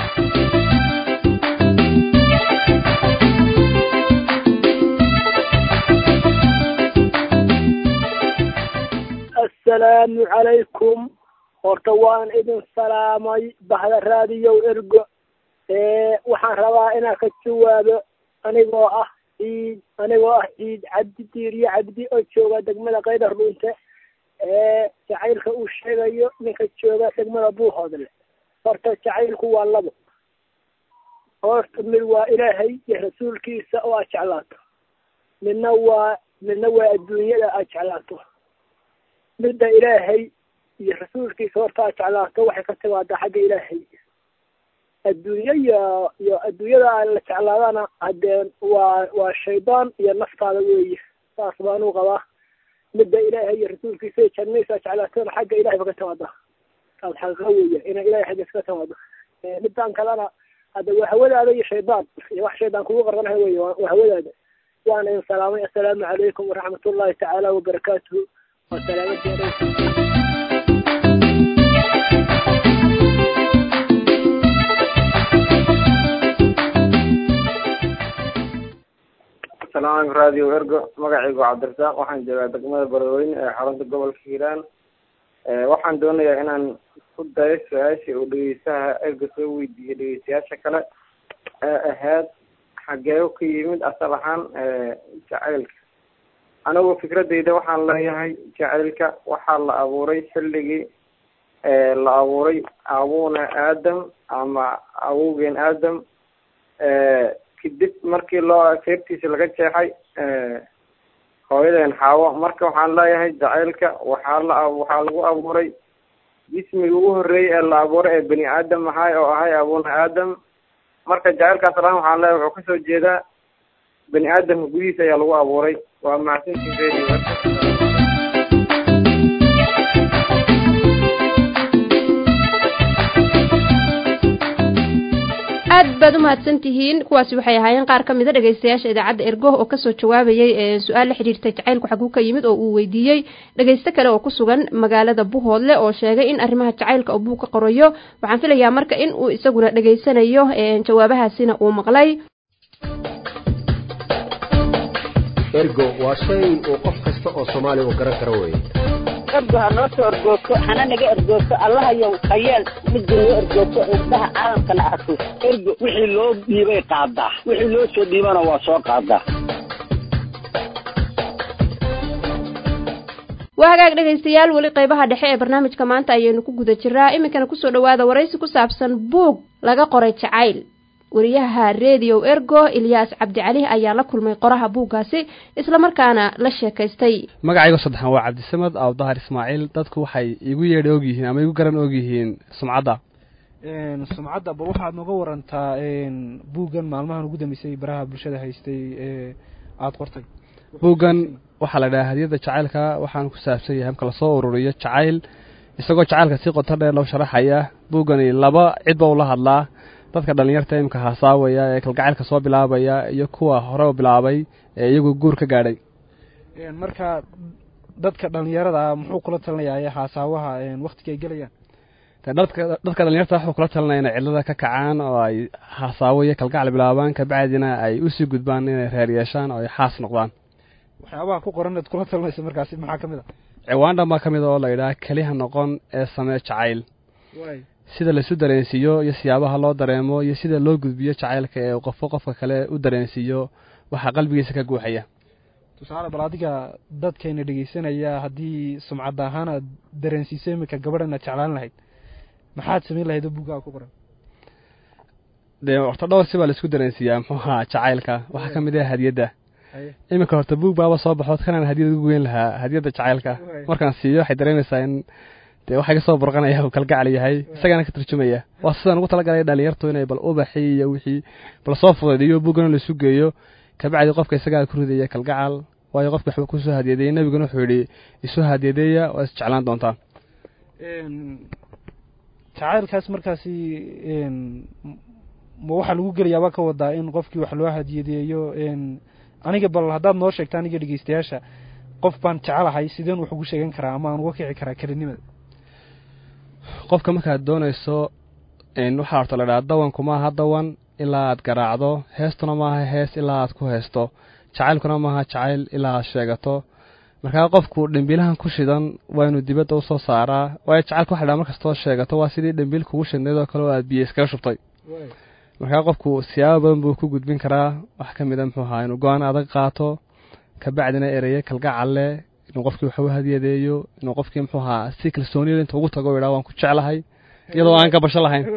السلام عليكم ورتوان إذن سلامي بهذا الراديو إرجو وحن روا إنا كتشواب أنا واحد عبدي تيري عبدي أشوف دقمة قيد الرونته jacaylka uu sheegayo ninka jooga degmada Buuhoodle horta jacaylku waa labo horta mid waa Ilaahay iyo rasuulkiisa oo aad jeclaato midna waa adduunyada aad jeclaato midda Ilaahay iyo rasuulkiisa horta aad jeclaato waxay ka timaadaa xagga Ilaahay adduunyada aan la jeclaadana hadee waa shaydaan iyo naftaada weeye saas baan u qabaa midda Ilaahay iyo rasuulkiisa jannaysa jeclaatana xagga Ilaahay ka timaada taas xaqiiqo weeye in Ilaahay xagga ka timaado midaan kalena hada waa hawadaada iyo shaydaan iyo wax shaydaan kugu qarqanahay weeye waa hawadaada waana in salaamay assalaamu calaykum waraxmatullaahi tacaala wabarakaatuhu wa salaamatu السلام راديو إرجو magacaygu Cabdirsaaq waxaan joogaa degmada Baradweyne ee xarunta gobolka Hiiraan waxaan doonayaa inaan ku dayo su'aasha uu dhageystaha Ergo soo weydiiyay dhageystayaasha kale ahayd xagee ka yimid asal ahaan jacaylka anigu fikradeyda waxaan leeyahay jacaylka waxaa la abuuray xilligii la abuuray abuuna aadam ama awowgeen aadam kadib markii loo seebtiisa laga jeexay hooyadeen xaawo. marka waxaan leeyahay jacaylka waxaa lagu abuuray jismiga ugu horreeyey ee la abuuray ee bani aadam ahay oo ahay abuuna aadam. marka jacaylkaas dhan waxaan leeyahay wuxuu kasoo jeedaa bani aadamka gudihiisa ayaa lagu abuuray. waa mahadsantihiin. aad baad u mahadsantihiin. kuwaasi waxay ahaayeen qaar ka mida dhegaystayaasha idaacadda ergo oo kasoo jawaabayay su-aal la xidhiirtay jacaylku xaguu ka yimid oo uu weydiiyey dhegaysto kale oo ku sugan magaalada Buhoodle oo sheegay in arrimaha jacaylka uu ka qorayo. waxaan filayaa marka in uu isaguna dhageysanayo jawaabahaasina uu maqlay. ergo waa shay uu qof kasta oo Soomaali u garan karo weeye. ergo ha noo soo ergooto hana naga ergooto allahayow hayeel midda noo ergooto indhaha caalamkana arko. ergo wixii loo dhiibay qaadaa wixii loo soo dhiibana waa soo qaadaa. waa hagaag dhegaystayaal weli qaybaha dhexe ee barnaamijka maanta ayaynu ku guda jiraa. iminkana kusoo dhawaada waraysi ku saabsan buug laga qoray jacayl. wariyaha radio ergo Ilyas Cabdi Cali ayaa la kulmay qoraha buugaasi isla markaana la sheekaystay. magacayga saddexan waa Cabdi Samad Awdahar Ismaaciil. dadku waxay igu yeedhay og yihiin ama igu garan og yihiin sumcadda. sumcadda bal waxaad nooga warantaa buugan maalmahan ugu dambeysay baraha bulshada haystay aad qortay. buugan waxaa la dhahaa hadiyada jacaylka waxaan ku saabsan yahay marka la soo ururiyo jacayl isagoo jacaylka si qoto dheer loo sharaxaya. buugani laba cid baa ula hadlaa. dadka dhalinyarta imka haasaawaya ee kalgacaylka soo bilaabaya iyo kuwa hore u bilaabay ee iyagu guur ka gaadhay. marka dadka dhalinyarada muxuu kula talinayaa haasaawaha waqtiga ay galayaan? dadka dhalinyarta wuxuu kula talinayaa inay cilada ka kacaan oo ay haasaawayo kalgacal bilaabaan ka bacdina ay u sii gudbaan inay reer yeeshaan oo ay xaas noqdaan. waxyaabaha ku qoran kula talinaysa markaasi maxaa kamid ah? ciwaan dhan baa kamid oo la yidhaha keliha noqon ee samee jacayl. sida la isu dareensiiyo iyo siyaabaha loo dareemo iyo sida loo gudbiyo jacaylka ee qofka kale u dareensiiyo waxa qalbigiisa ka guuxaya. tusaale bal adiga dadkeena dhageysanaya haddii sumcad ahaan aad dareensiisay imika gabadhana jeclaan lahayd maxaad samayn lahayd buugaa ku qoran? dee horta dhowr si baa la isku dareensiiyaa muxuu ahaa jacaylka. waxaa ka mid ah hadiyadda. iminka horta buug baaba soo baxood kanaan hadiyad ugu weyn lahaa hadiyadda jacaylka. markaan siiyo waxay dareemaysaa in waxay ka soo burqanaya uu kalgacal yahay isagana ka tarjumaya. waa sidaan ugu talagalay dhalinyartu inay bal ubaxi iyo wixii bal soo fududeeyo buugana la isu geeyo ka bacdi qofka isaga ku ridaya kalgacal. waayo qofka waxba ku soo hadiyaday nabiguna wuxuu yidhi isu hadiyadeeya oo is jeclaan doontaa. jacaylkaas markaasi ma waxaa lagu gelayaaba ka wadaa in qofkii wax loo hadiyadeeyo? aniga bal haddaad noo sheegta aniga dhegeystayaasha qof baan jecelahay sideen wax ugu sheegan karaa ama aan uga kici karaa kelinimada? qofka markaad doonayso waxaa horta la dhahaa dawanku maaha dawan ilaa aad garaacdo. heestuna maaha hees ilaa aad ku heesto. jacaylkuna maaha jacayl ilaa aad sheegato. markaa qofku dhimbiilahan ku shidan waa inuu dibadda u soo saaraa. waayo jacaylka waxa la dhahaa markastoo sheegato waa sidii dhimbiil kugu shidnayd oo kale oo aad biyo iskaga shubtay. markaa qofku siyaabo badan buu ku gudbin karaa. wax ka mid a muxuu ahaa inuu go-aan adag qaato ka bacdina ereye kalgacal leh inuu qofkii wax u hadiyadeeyo inuu qofkii muxuu ahaa si kalsoonida inta ugu tago yidhaha waan ku jeclahay iyadoo aan ka basho lahayn.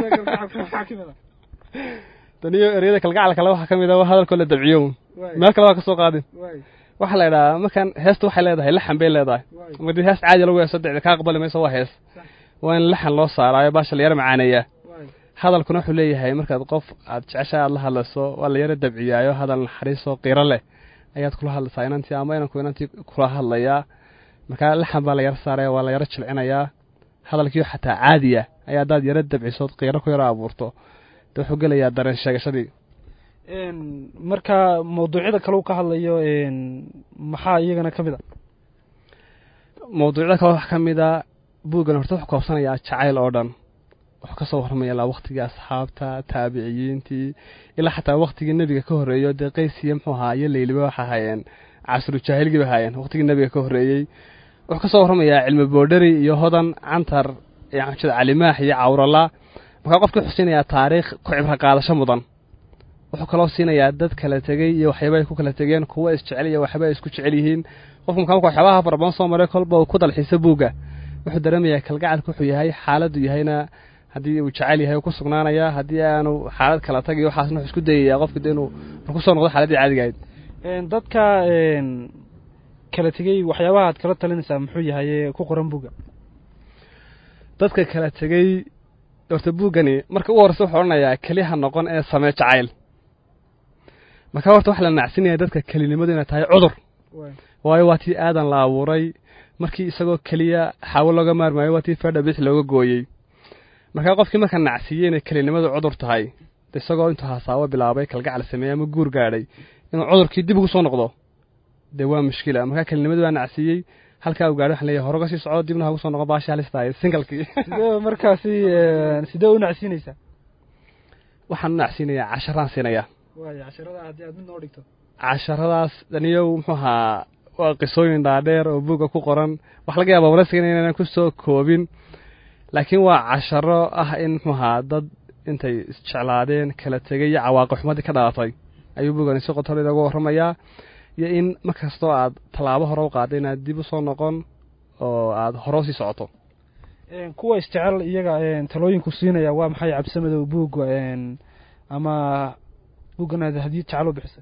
taniyo ereyada kalgacal kale waxaa ka mid ah hadalkoo la dabciyo meel kale waa ka soo qaadin. waxaa la yidhahaa markan heesta waxay leedahay laxan bay leedahay. markii hees caadi lagu heeso dicda kaa aqbali mayso waa hees. waa in laxan loo saaraayo baasha la yara macaaneeyaa. hadalkuna wuxuu leeyahay markaad qof aad jecesha aad la hadlayso waa la yara dabciyaayo hadal naxariisoo qiiro leh ayaad kula hadlaysaa inantii ama inanku inantii kula hadlayaa. markaa laxan baa la yara saaraya waa la yara jilcinayaa. hadalkiio xataa caadiya ayaa haddaad yara dabcisood qiiro ku yaro abuurto de wuxuu gelayaa dareen sheegashadii. marka mawduucyada kale uu ka hadlayo maxaa iyagana ka mid a? mawduucyada kale waxaa ka mid a buuggan horta wuxuu koobsanayaa jacayl oo dhan. wuxuu ka soo warramaya ilaa waqtigii asxaabta taabiciyiintii ilaa xataa waqtigii nebiga ka horreeyo dee qaysiya muxuu ahaa iyo leyliba waxa ahaayeen casru jaahilgii ba ahaayeen waqtigii nebiga ka horreeyey. wuxuu ka soo warramayaa cilmi boodhari iyo hodan cantar cali maax iyo cawrala. markaa qofkii wuxuu siinayaa taariikh ku cibro qaadasho mudan. wuxuu kaloo siinayaa dad kala tegey iyo waxyaaba ay ku kala tegeen kuwa isjecel iyo waxyaaba ay isku jecel yihiin qofku marka waxyaabaha farabadan soo maray kolba ku dalxiisa buugga wuxuu dareemayaa kalgacalku wuxuu yahay xaaladdu yahayna haddii uu jecel yahay ku sugnaanaya haddii aanu xaalad kala tagay waxaasna wuxuu isku dayayaa qofka inuu ku soo noqdo xaaladii caadiga ahayd dadka kala tegey waxyaabaha aad kala talinaysaa muxuu yahay ku qoran buugga dadka kala tegey horta buuggani marka u horeysa wuxuu odhanayaa keliha noqon ee samee jacayl marka horta wax la nacsinaya dadka kelinimadu inay tahay cudur waayo waa tii aadan la abuuray markii isagoo keliya xaawo looga maarmaayo waa tii fadha bix looga gooyey markaa qofkii marka nacsiyey inay kelinimadu cudur tahay isagoo intuu hasaawo bilaabay kalgacal sameeyey ama guur gaadhay inuu cudurkii dib ugu soo noqdo dee waa mushkila markaa kelinimadu waa nacsiyey halkaa uu gaadhay waxaan leeyahay hore uga sii soco dibna ha ugu soo noqo baashii halistahay singalkii sidee markaasi sidee u nacsiinaysaa waxaan u nacsiinayaa casharaan siinayaa waayo casharada haddii aad mid noo dhigto casharadaas daniyow muxuu ahaa waa qisooyin dhaadheer oo buugga ku qoran wax laga yaaba waraysiga inaynan ku soo koobin laakiin waa casharo ah in muxuu ahaa dad intay isjeclaadeen kala tegay iyo cawaaqib xumadii ka dhalatay ayuu buuggani si qotor inooga warramayaa iyo in markastoo aad tallaabo hore u qaadda inaad dib u soo noqon oo aad hore usii socoto kuwa isjecel iyaga talooyinku siinaya waa maxay cabsimadow buugga ama buuggan aad haddii jecel u bixisay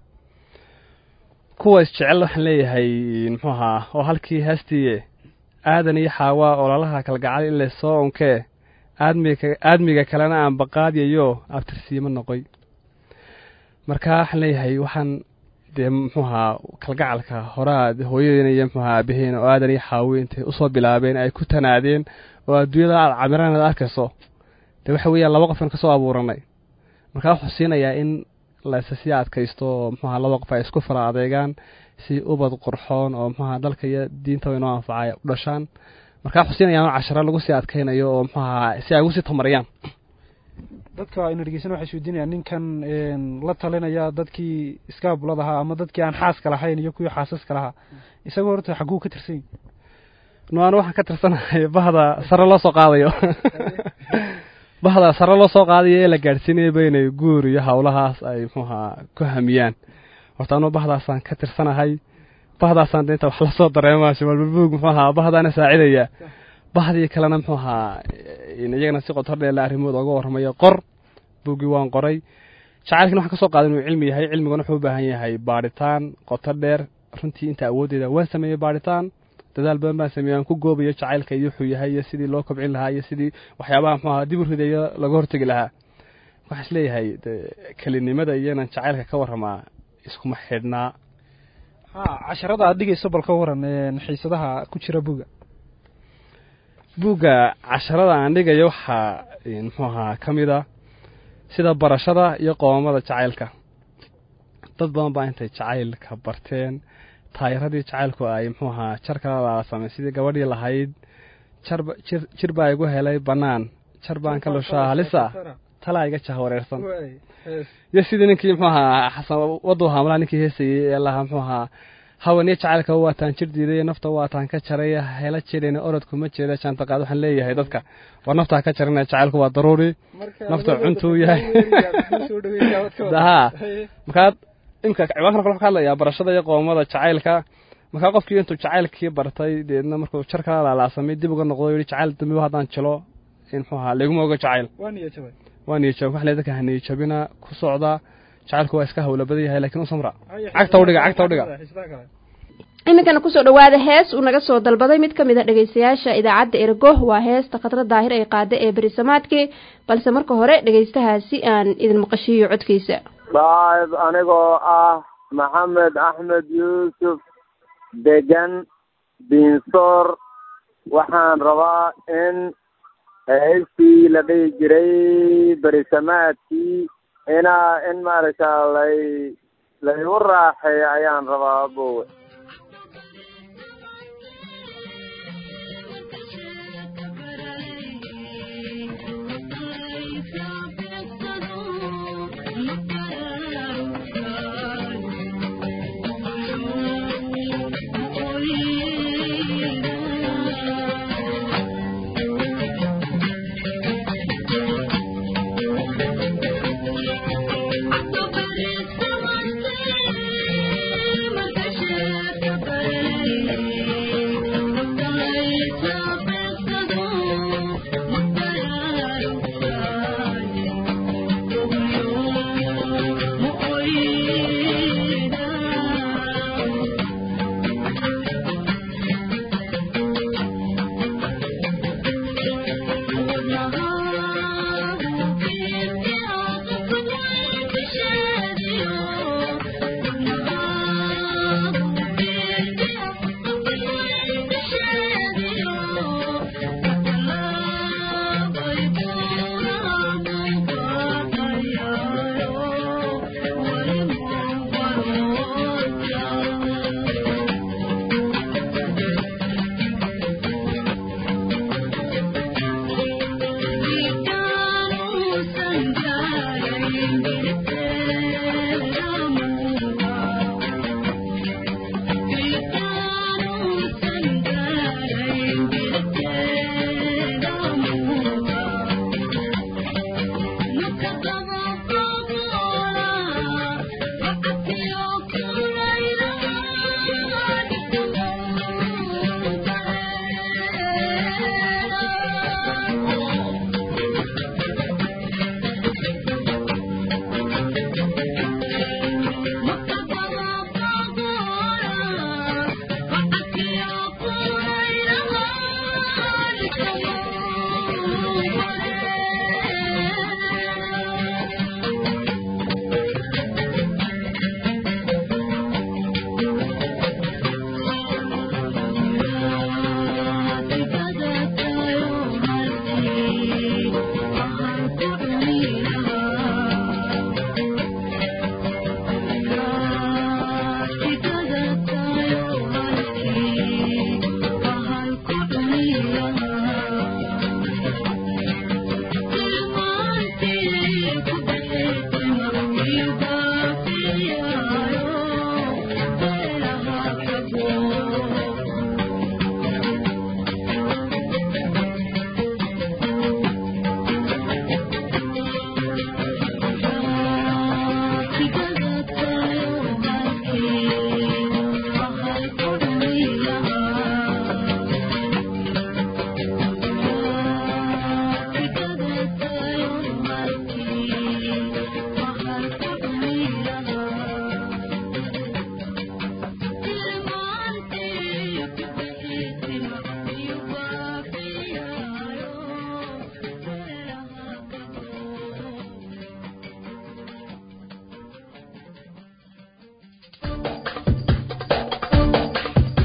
kuwa isjecel waxaan leeyahay muxuu ahaa oo halkii heestiiye aadan iyo xaawaa ololaha kalgacal in lasoo onkee aadmiga kalena aan baqaadyayo abtirsiimo noqoy markaa waxaan leeyahay waxaan dee muxuu ahaa kalgacalka horaad hooyadeena iyo muxuu ahaa aabaheen oo aadan iyo xaawi intay usoo bilaabeen ay ku tanaadeen oo adduunyada aad camiraan aad arkayso dee waxa weeyaan laba qofan ka soo abuuranay markaa wuxuu siinayaa in layse sii adkaysto oo muxuu ahaa laba qof ay isku fara adeegaan si ubad qurxoon oo muxuu ahaa dalka iyo diinta inoo anfacay u dhashaan markaa wuxuu siinayaa in casharo lagu sii adkaynayo oo muxuu ahaa si ay ugu sii tamariyaan dadka aynu dhegeysan waxay isweydiinayaan ninkan la talinaya dadkii iskaabulada ahaa ama dadkii aan xaaska lahayn iyo kuwii xaasaska lahaa isagoo horta xagguu ka tirsan yahay noan waxaan ka tirsanahay bahda sare loo soo qaadayo bahda sare loo soo qaadayo ee la gaadhsiinayaba inay guur iyo hawlahaas ay muxuu ahaa ku hamiyaan horta anuu bahdaasaan ka tirsanahay bahdaasaan deynta wax lasoo dareemaa malbalbuug muxuu ahaa bahdaana saacidaya bahdii kalena muxuu ahaa iyagana si qotor dheer la arrimooda uga warramayo qor buuggii waan qoray jacaylkina waxaan ka soo qaaday inuu cilmi yahay cilmiguna wuxuu u baahan yahay baadhitaan qotor dheer runtii inta awooddeeda waan sameeyey baadhitaan dadaal badan baan sameeyey aan ku goobayo jacaylka iyo wuxuu yahay iyo sidii loo kobcin lahaa iyo sidii waxyaabaha muxuu ahaa dib u ridayo laga hortegi lahaa waxaan isleeyahay kelinimada iyo inaan jacaylka ka warramaa iskuma xidhnaa casharada aad dhigayso bal ka waran xiisadaha ku jira buugga casharada aan dhigayo waxaa muxuu ahaa ka mid a sida barashada iyo qoomamada jacaylka dad badan baa intay jacaylka barteen taayiradii jacaylku ay muxuu ahaa jar kala laasamay sidii gabadhii lahayd jir baa igu helay bannaan jar baan ka lushaa halisa talaa iga jah wareersan iyo sidii ninkii muxuu ahaa xasan waduu haamlaa ninkii heesayey ee lahaa muxuu ahaa hawaniyo jacaylka waataan jir diiday nafta waataan ka jaray hela jireen orodku ma jeeda jaantaqaad waxaan leeyahay dadka war naftaa ka jarina jacaylku waa daruuri nafta cuntuu yahay markaad imka ciwaankan kale ka hadlayaa barashada iyo qoomada jacaylka markaa qofkii intuu jacaylkii bartay deedna markuu jar kala laalaasamay dib uga noqdo yidhi jacayl dambiba haddaan jilo in muxuu ahaa laguma oga jacayl waa niyajab wax le dadka ha niyajabina ku socda jacaylku waa iska hawla badan yahay laakiin u samra cagta udhiga iminkana kusoo dhawaada hees uu naga soo dalbaday mid ka mid a dhegaystayaasha idaacadda ergo waa heesta khadra daahir ay qaada ee berisamaadkii balse marka hore dhegaystahaasi aan idin maqashiiyo codkiisa saaxib anigoo ah maxamed axmed yuusuf degan diinsoor waxaan rabaa in heestii la dhihi jiray berisamaadkii in maaragta laygu raaxeeyo ayaan rabaa bowe I'm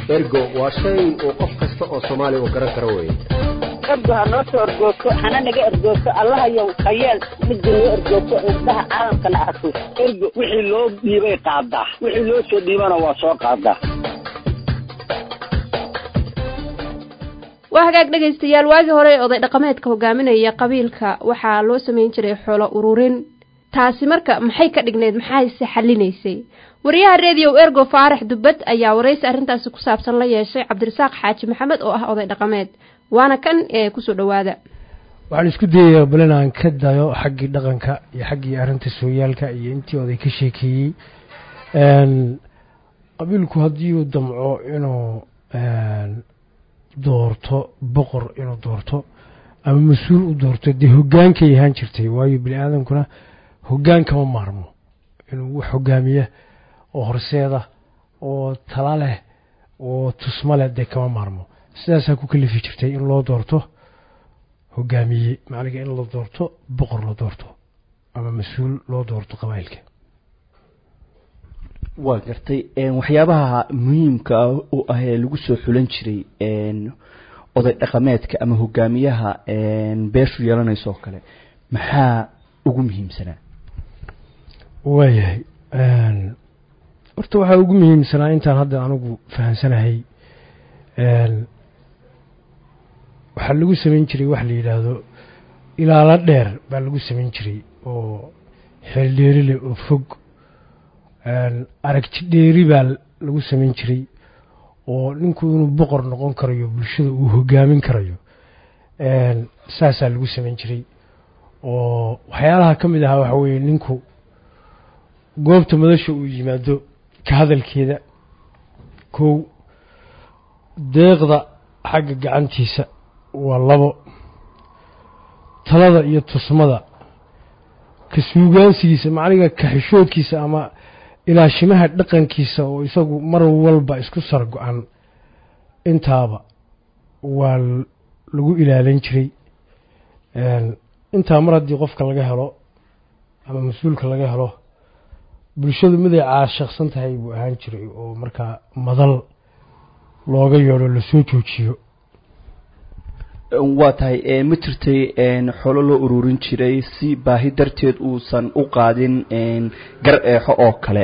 ergo waa shay uu qof kasta oo Soomaali u garan karo weeye ergo ha noo soo ergoogto hana naga ergoogto allahayow khayeel midda noo ergoogto indhaha caalamkana arko ergo wixii loo dhiibay qaadaa wixii loo soo dhiibana waa soo qaadaa waa hagaag dhegaystayaal waagii hore oday dhaqameedka hogaaminaya qabiilka waxaa loo sameyn jiray xoolo ururin taasi marka maxay ka dhigneed maxayse xalinaysay wariyaha radio ergo faarax dubad ayaa waraysi arrintaasi ku saabsan la yeeshay cabdirasaaq xaaji maxamed oo ah oday dhaqameed waana kan ee kusoo dhawaada waxaan isku dayayaa bal inaan ka dayo xaggii dhaqanka iyo xaggii arrinta sooyaalka iyo intii oday ka sheekeeyey qabiilku haddii uu damco inuu doorto boqor inuu doorto ama mas-uul u doorto dee hoggaankay ahaan jirtay waayo bini aadamkuna hoggaan kama maarmo inuu wax hoggaamiya oo horseeda oo tala leh oo tusma leh dee kama maarmo sidaasaa ku kalifi jirtay in loo doorto hoggaamiye macnaga in la doorto boqor la doorto ama mas-uul loo doorto qabaa'ilka waa gartay waxyaabaha muhiimka u ah ee lagu soo xulan jiray oday dhaqameedka ama hogaamiyaha beeshu yeelanayso kale maxaa ugu muhiimsanaa waayahay horta waxaa ugu muhiimsanaa intaan hadda anigu fahansanahay waxaa lagu samayn jiray wax la yidhaahdo ilaalo dheer baa lagu samayn jiray oo xeeldheeri leh oo fog aragti dheeri baa lagu samayn jiray oo ninku inuu boqor noqon karayo bulshada uu hogaamin karayo saasaa lagu samayn jiray oo waxyaalaha ka mid ahaa waxa weeye ninku goobta madasha uu yimaado ka hadalkeeda kow deeqda xagga gacantiisa waa 2 talada iyo tusmada ka suugaansigiisa macniga ka xishoodkiisa ama ilaashimaha dhaqankiisa oo isagu mar walba isku sar go'an intaaba waa lagu ilaalin jiray intaa mar haddii qofka laga helo ama mas-uulka laga helo bulshadu miday caashaqsan tahay buu ahaan jiray oo markaa madal looga yeedho lasoo joojiyo waa tahay ma jirtay xoolo loo ururin jiray si baahi darteed uusan u qaadin gar eexo oo kale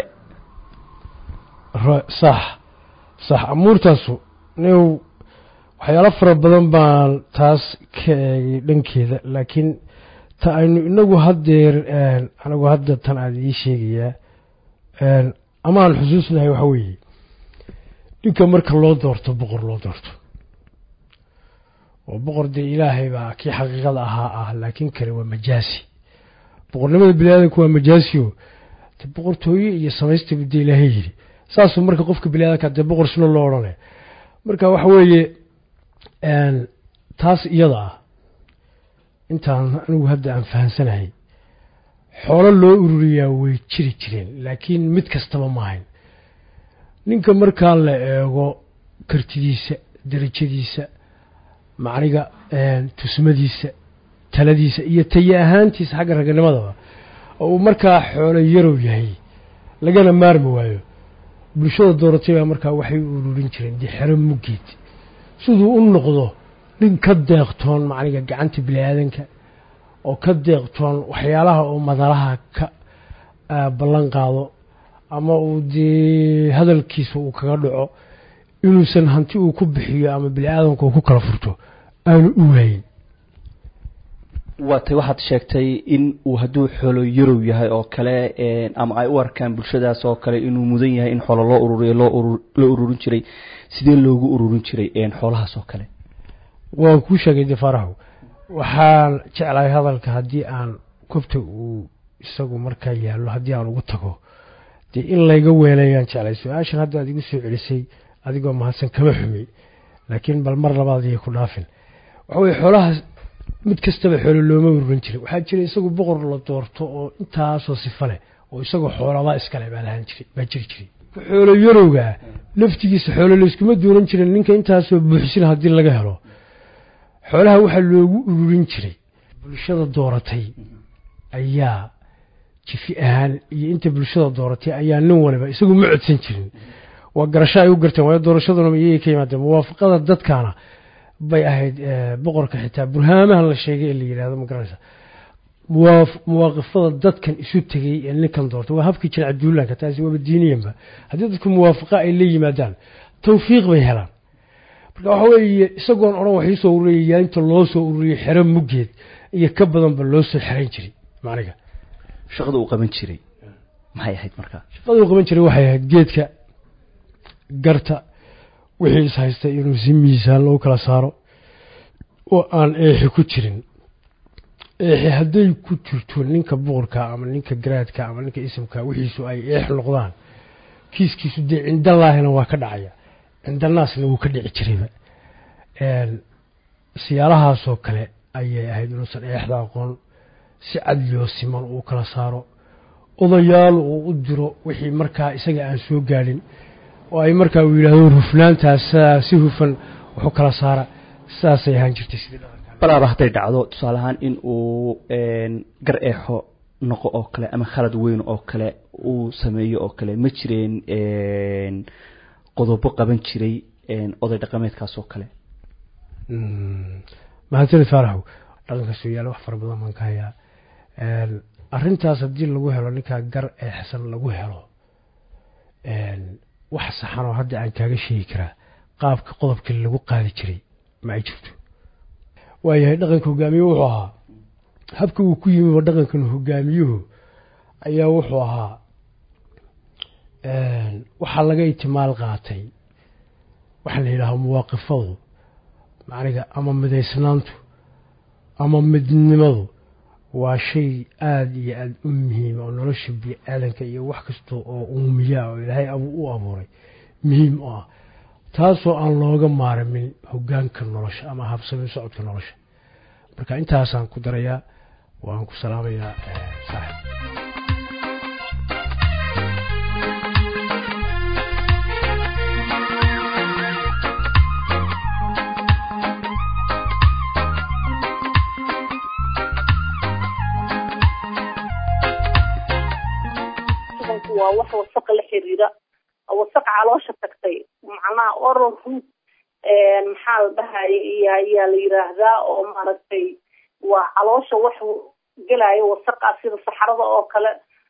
sax amuurtaasu new waxyaalo fara badan baan taas ka eegay dhankeeda laakiin ta aynu inagu haddeer anigu hadda tan aada ii sheegayaa ama aan xusuusnahay waxa weeye ninka marka loo doorto boqor loo doorto oo boqor dee ilaahay baa kii xaqiiqada ahaa laakiin kale waa majaasi boqornimada biniaadanku waa majaasiyo de boqortooye iyo samaysta budde ilaahay yidhi saasuu marka qofka biniaadanka dee boqor sino loo odhanaya marka waxa weeye taas iyada ah intaan anigu hadda aan fahansanahay xoolo loo ururiyaa way jiri jireen laakiin mid kastaba maahayn ninka markaa la eego kartidiisa darajadiisa macniga tusmadiisa taladiisa iyo tayo ahaantiisa xagga raganimadaba oo uu markaa xoolo yarow yahay lagana maarmi waayo bulshada dooratay baa markaa waxay u ururin jireen dee xero muggeed siduu u noqdo nin ka deeqtoon macniga gacanta biniaadanka oo ka deeqtoon waxyaalaha oo madalaha ka ballan qaado ama uu dee hadalkiisa uu kaga dhaco inuusan hanti uu ku bixiyo ama biniaadanku uu ku kala furto aanu u waayin waatay waxaad sheegtay in uu hadduu xoolo yarow yahay oo kale ama ay u arkaan bulshadaas oo kale inuu mudan yahay in xoolo loo ururiyo loo ururin jiray sidee loogu ururin jiray xoolahaas oo kale waan kuu sheegay dee faaraxow waxaan jeclahay hadalka haddii aan kobta uu isagu markaa yaallo haddii aan ugu tago dee in layga weelayaan jeclay su-aashan hadda aad igu soo celisay adigoo mahadsan kama xumay laakiin bal mar labaad iyo ku dhaafin waxa weye xoolahaas mid kastaba xoolo looma ururin jiray waxaa jira isagu boqor la doorto oo intaasoo sifa leh oo isagoo xoolabaa iskale baa lahaan jiray baa jiri jiray xoolo yarowgaa laftigiisa xoolo layskuma dooran jirin ninka intaasoo buuxsin haddii laga helo xoolaha waxaa loogu ururin jiray bulshada dooratay ayaa jifi ahaan iyo inta bulshada dooratay ayaa nin waliba isagu ma codsan jirin waa garasho ay u garteen waayo doorashaduna iyay ka yimaadeen muwaafaqada dadkaana bay ahayd boqorka xitaa burhaamahan la sheegay ee la yidhaahdo ma garanaysa muwaaqifada dadkan isu tegey ee ninkan doortay waa habkii jilca duulaanka taasi waaba diiniyanba haddii dadku muwaafaqa ay la yimaadaan tawfiiq bay helaan marka waxa weeye isagoon odhan wax iisoo ururiyayaa inta loo soo ururiyey xero muggeed iyo ka badanba loo soo xerayn jiray macniga shaqada uu qaban jiray maxay ahayd markaa shaqada uu qaban jiray waxay ahayd geedka garta wixii is haystay inuu si miisaan loo kala saaro oo aan eexi ku jirin eexi hadday ku jirto ninka boqorka ama ninka garaadka ama ninka isimka wixiisu ay eex noqdaan kiiskiisu dee cindallaahina waa ka dhacaya cindanaasna wuu ka dhici jirayba siyaalahaasoo kale ayay ahayd inuusan eexda aqoon si cadliyoo siman uu kala saaro odayaal uu u diro wixii markaa isaga aan soo gaadhin oo ay markaa uu yidhaahdo hufnaantaas si hufan wuxuu kala saara sidaasay ahaan jirtay sidii balaaba hadday dhacdo tusaale ahaan in uu gar eexo noqo oo kale ama khalad weyn oo kale uu sameeyo oo kale ma jireen qodobo qaban jiray oday dhaqameedkaas oo kale mahadsanid faaraxow dhaqanka sooyaal wax fara badan baan ka hayaa arrintaas haddii lagu helo ninkaa gar eexsan lagu helo wax saxan oo hadda aan kaaga sheegi karaa qaabka qodobka lagu qaadi jiray ma ay jirto waayahay dhaqanka hogaamiyuhu wuxuu ahaa habka uu ku yimi dhaqankan hogaamiyuhu ayaa wuxuu ahaa waxaa laga itimaal qaatay waxaa la yidhaahaa muwaaqifadu macniga ama midaysnaantu ama midnimadu waa shay aada iyo aada u muhiim oo nolosha bini-aadanka iyo wax kasta oo uumiyaa oo ilaahay u abuuray muhiim u ah taasoo aan looga maarmin hogaanka nolosha ama habsami socodka nolosha marka intaasaan ku darayaa waan ku salaamayaa saaxib waa wax wasaq la xiriira wasaq caloosha tagtay macnaha oral root maxaa la dhahay ayaa la yiraahdaa oo maaragtay waa caloosha wax gelaayo wasaqa sida saxarada oo kale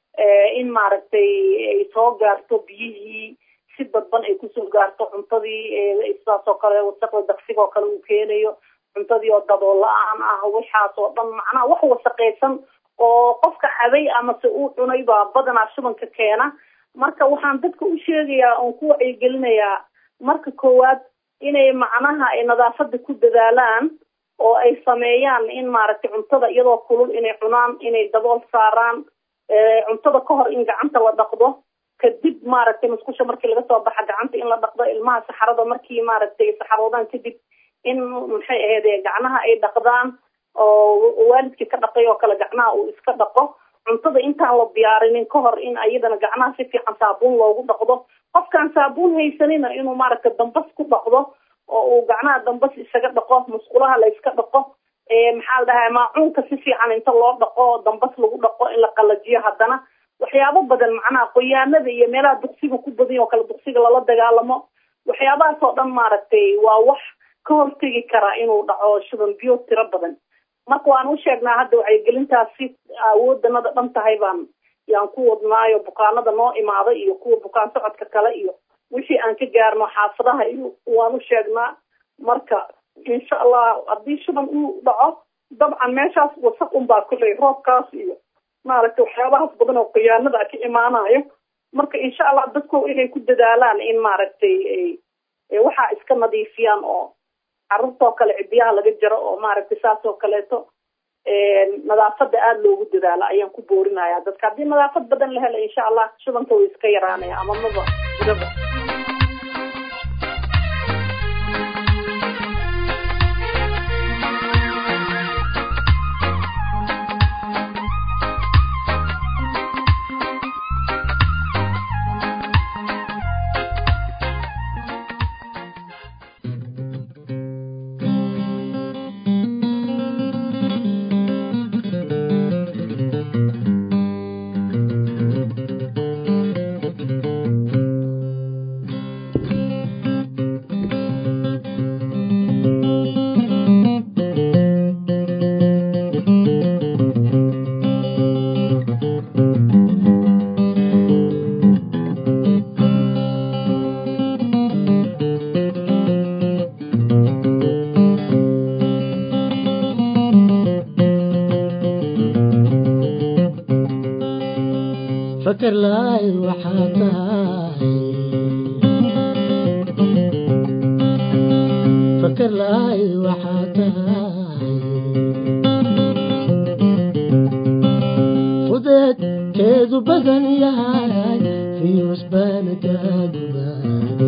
in maaragtay ay soo gaarto biyihii si dadban ay kusoo gaarto cuntadii sidaas oo kale wasaqda daqsiga oo kale uu keenayo cuntadii oo dabool la-aan ah waxaas oo dhan macnaha wax wasaqaysan oo qofka cabay amase uu cunay baa badanaa shubanka keena marka waxaan dadka u sheegayaa oon ku wacyigelinayaa marka koowaad inay macnaha ay nadaafada ku dadaalaan oo ay sameeyaan in maaragtay cuntada iyadoo kulul inay cunaan inay dabool saaraan cuntada ka hor in gacanta la dhaqdo kadib maaragtay musqusha markii laga soo baxa gacanta in la dhaqdo ilmaha saxarada markii maaragtay saxaroodaan kadib in maxay ahayd gacnaha ay dhaqdaan oo waalidkii ka dhaqay oo kale gacnaha uu iska dhaqo cuntada intaan la diyaarinin ka hor in ayadana gacnaha si fiican saabuun loogu dhaqdo qofkaan saabuun haysanina inuu maaragtay dambas ku dhaqdo oo uu gacnaha dambas isaga dhaqo musqulaha la iska dhaqo maxaa la dhahaa maacuunka si fiican inta loo dhaqo dambas lagu dhaqo in la qalajiyo haddana waxyaabo badan macnaha qoyaanada iyo meelaha duqsiga ku badan oo kale duqsiga lala dagaalamo waxyaabahaas oo dhan maaragtay waa wax ka hortegi karaa inuu dhaco shuban biyo tiro badan marka waan u sheegnaa hadda wacyigelintaasi awooddanada dhan tahay yaan ku wadnaayo bukaanada noo imaada iyo kuwa bukaan socodka kale iyo wixii aan ka gaarno xaafadaha iyo waan u sheegnaa marka insha allah haddii shuban uu dhaco dabcan meeshaas wasaq unbaa kulley roobkaas iyo maaragtay waxyaabahaas badan oo khiyaanada ka imaanayo marka insha allah dadku inay ku dadaalaan in maaragtay waxaa iska nadiifiyaan oo carruurtoo kale cidiyaha laga jaro oo maaragtay saas oo kaleeto nadaafada aada loogu dadaalo ayaan ku boorinaya dadka haddii nadaafad badan la helo insha allah shubanka way iska yaraanaya ama maba jiraba فكر لاي وحاتاي فكر لاي وحاتاي فدت كيدو بدن ياي في وسبانك قبالي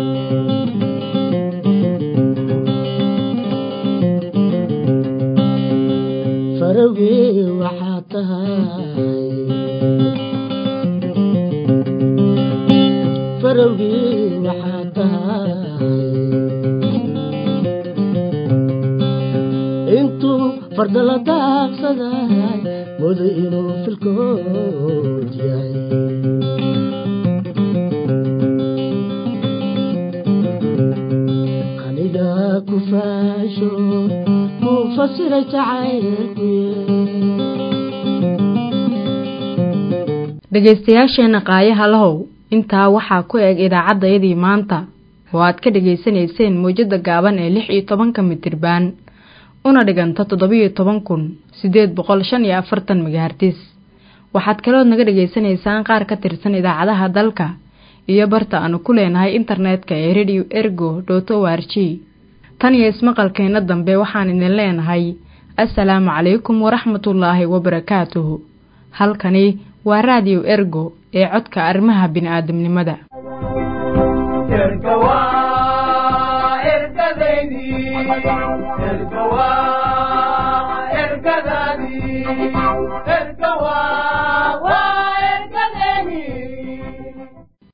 فروقي وحاتاي فروقي وحاتاي انتو فرد لا داقصداي مدينو في الكود ياي قنيدا كفاشو مفسر تعايلكو dhegaystayaasheena qaayaha lahow intaa waxaa ku eg idaacaddayadii maanta oo aad ka dhegaysanayseen mowjadda gaaban ee 16 mitirbaan una dhiganta 17,845 megahertz waxaad kalood naga dhegaysanaysaan qaar ka tirsan idaacadaha dalka iyo barta aanu ku leenahay internetka ee radio.ergo.org tan iyo ismaqalkeena dambe waxaan idin leenahay assalaamu calaykum waraxmatullaahi wabarakaatuhu halkani waa radio ergo ee codka arrimaha bini'aadamnimada ergadaydi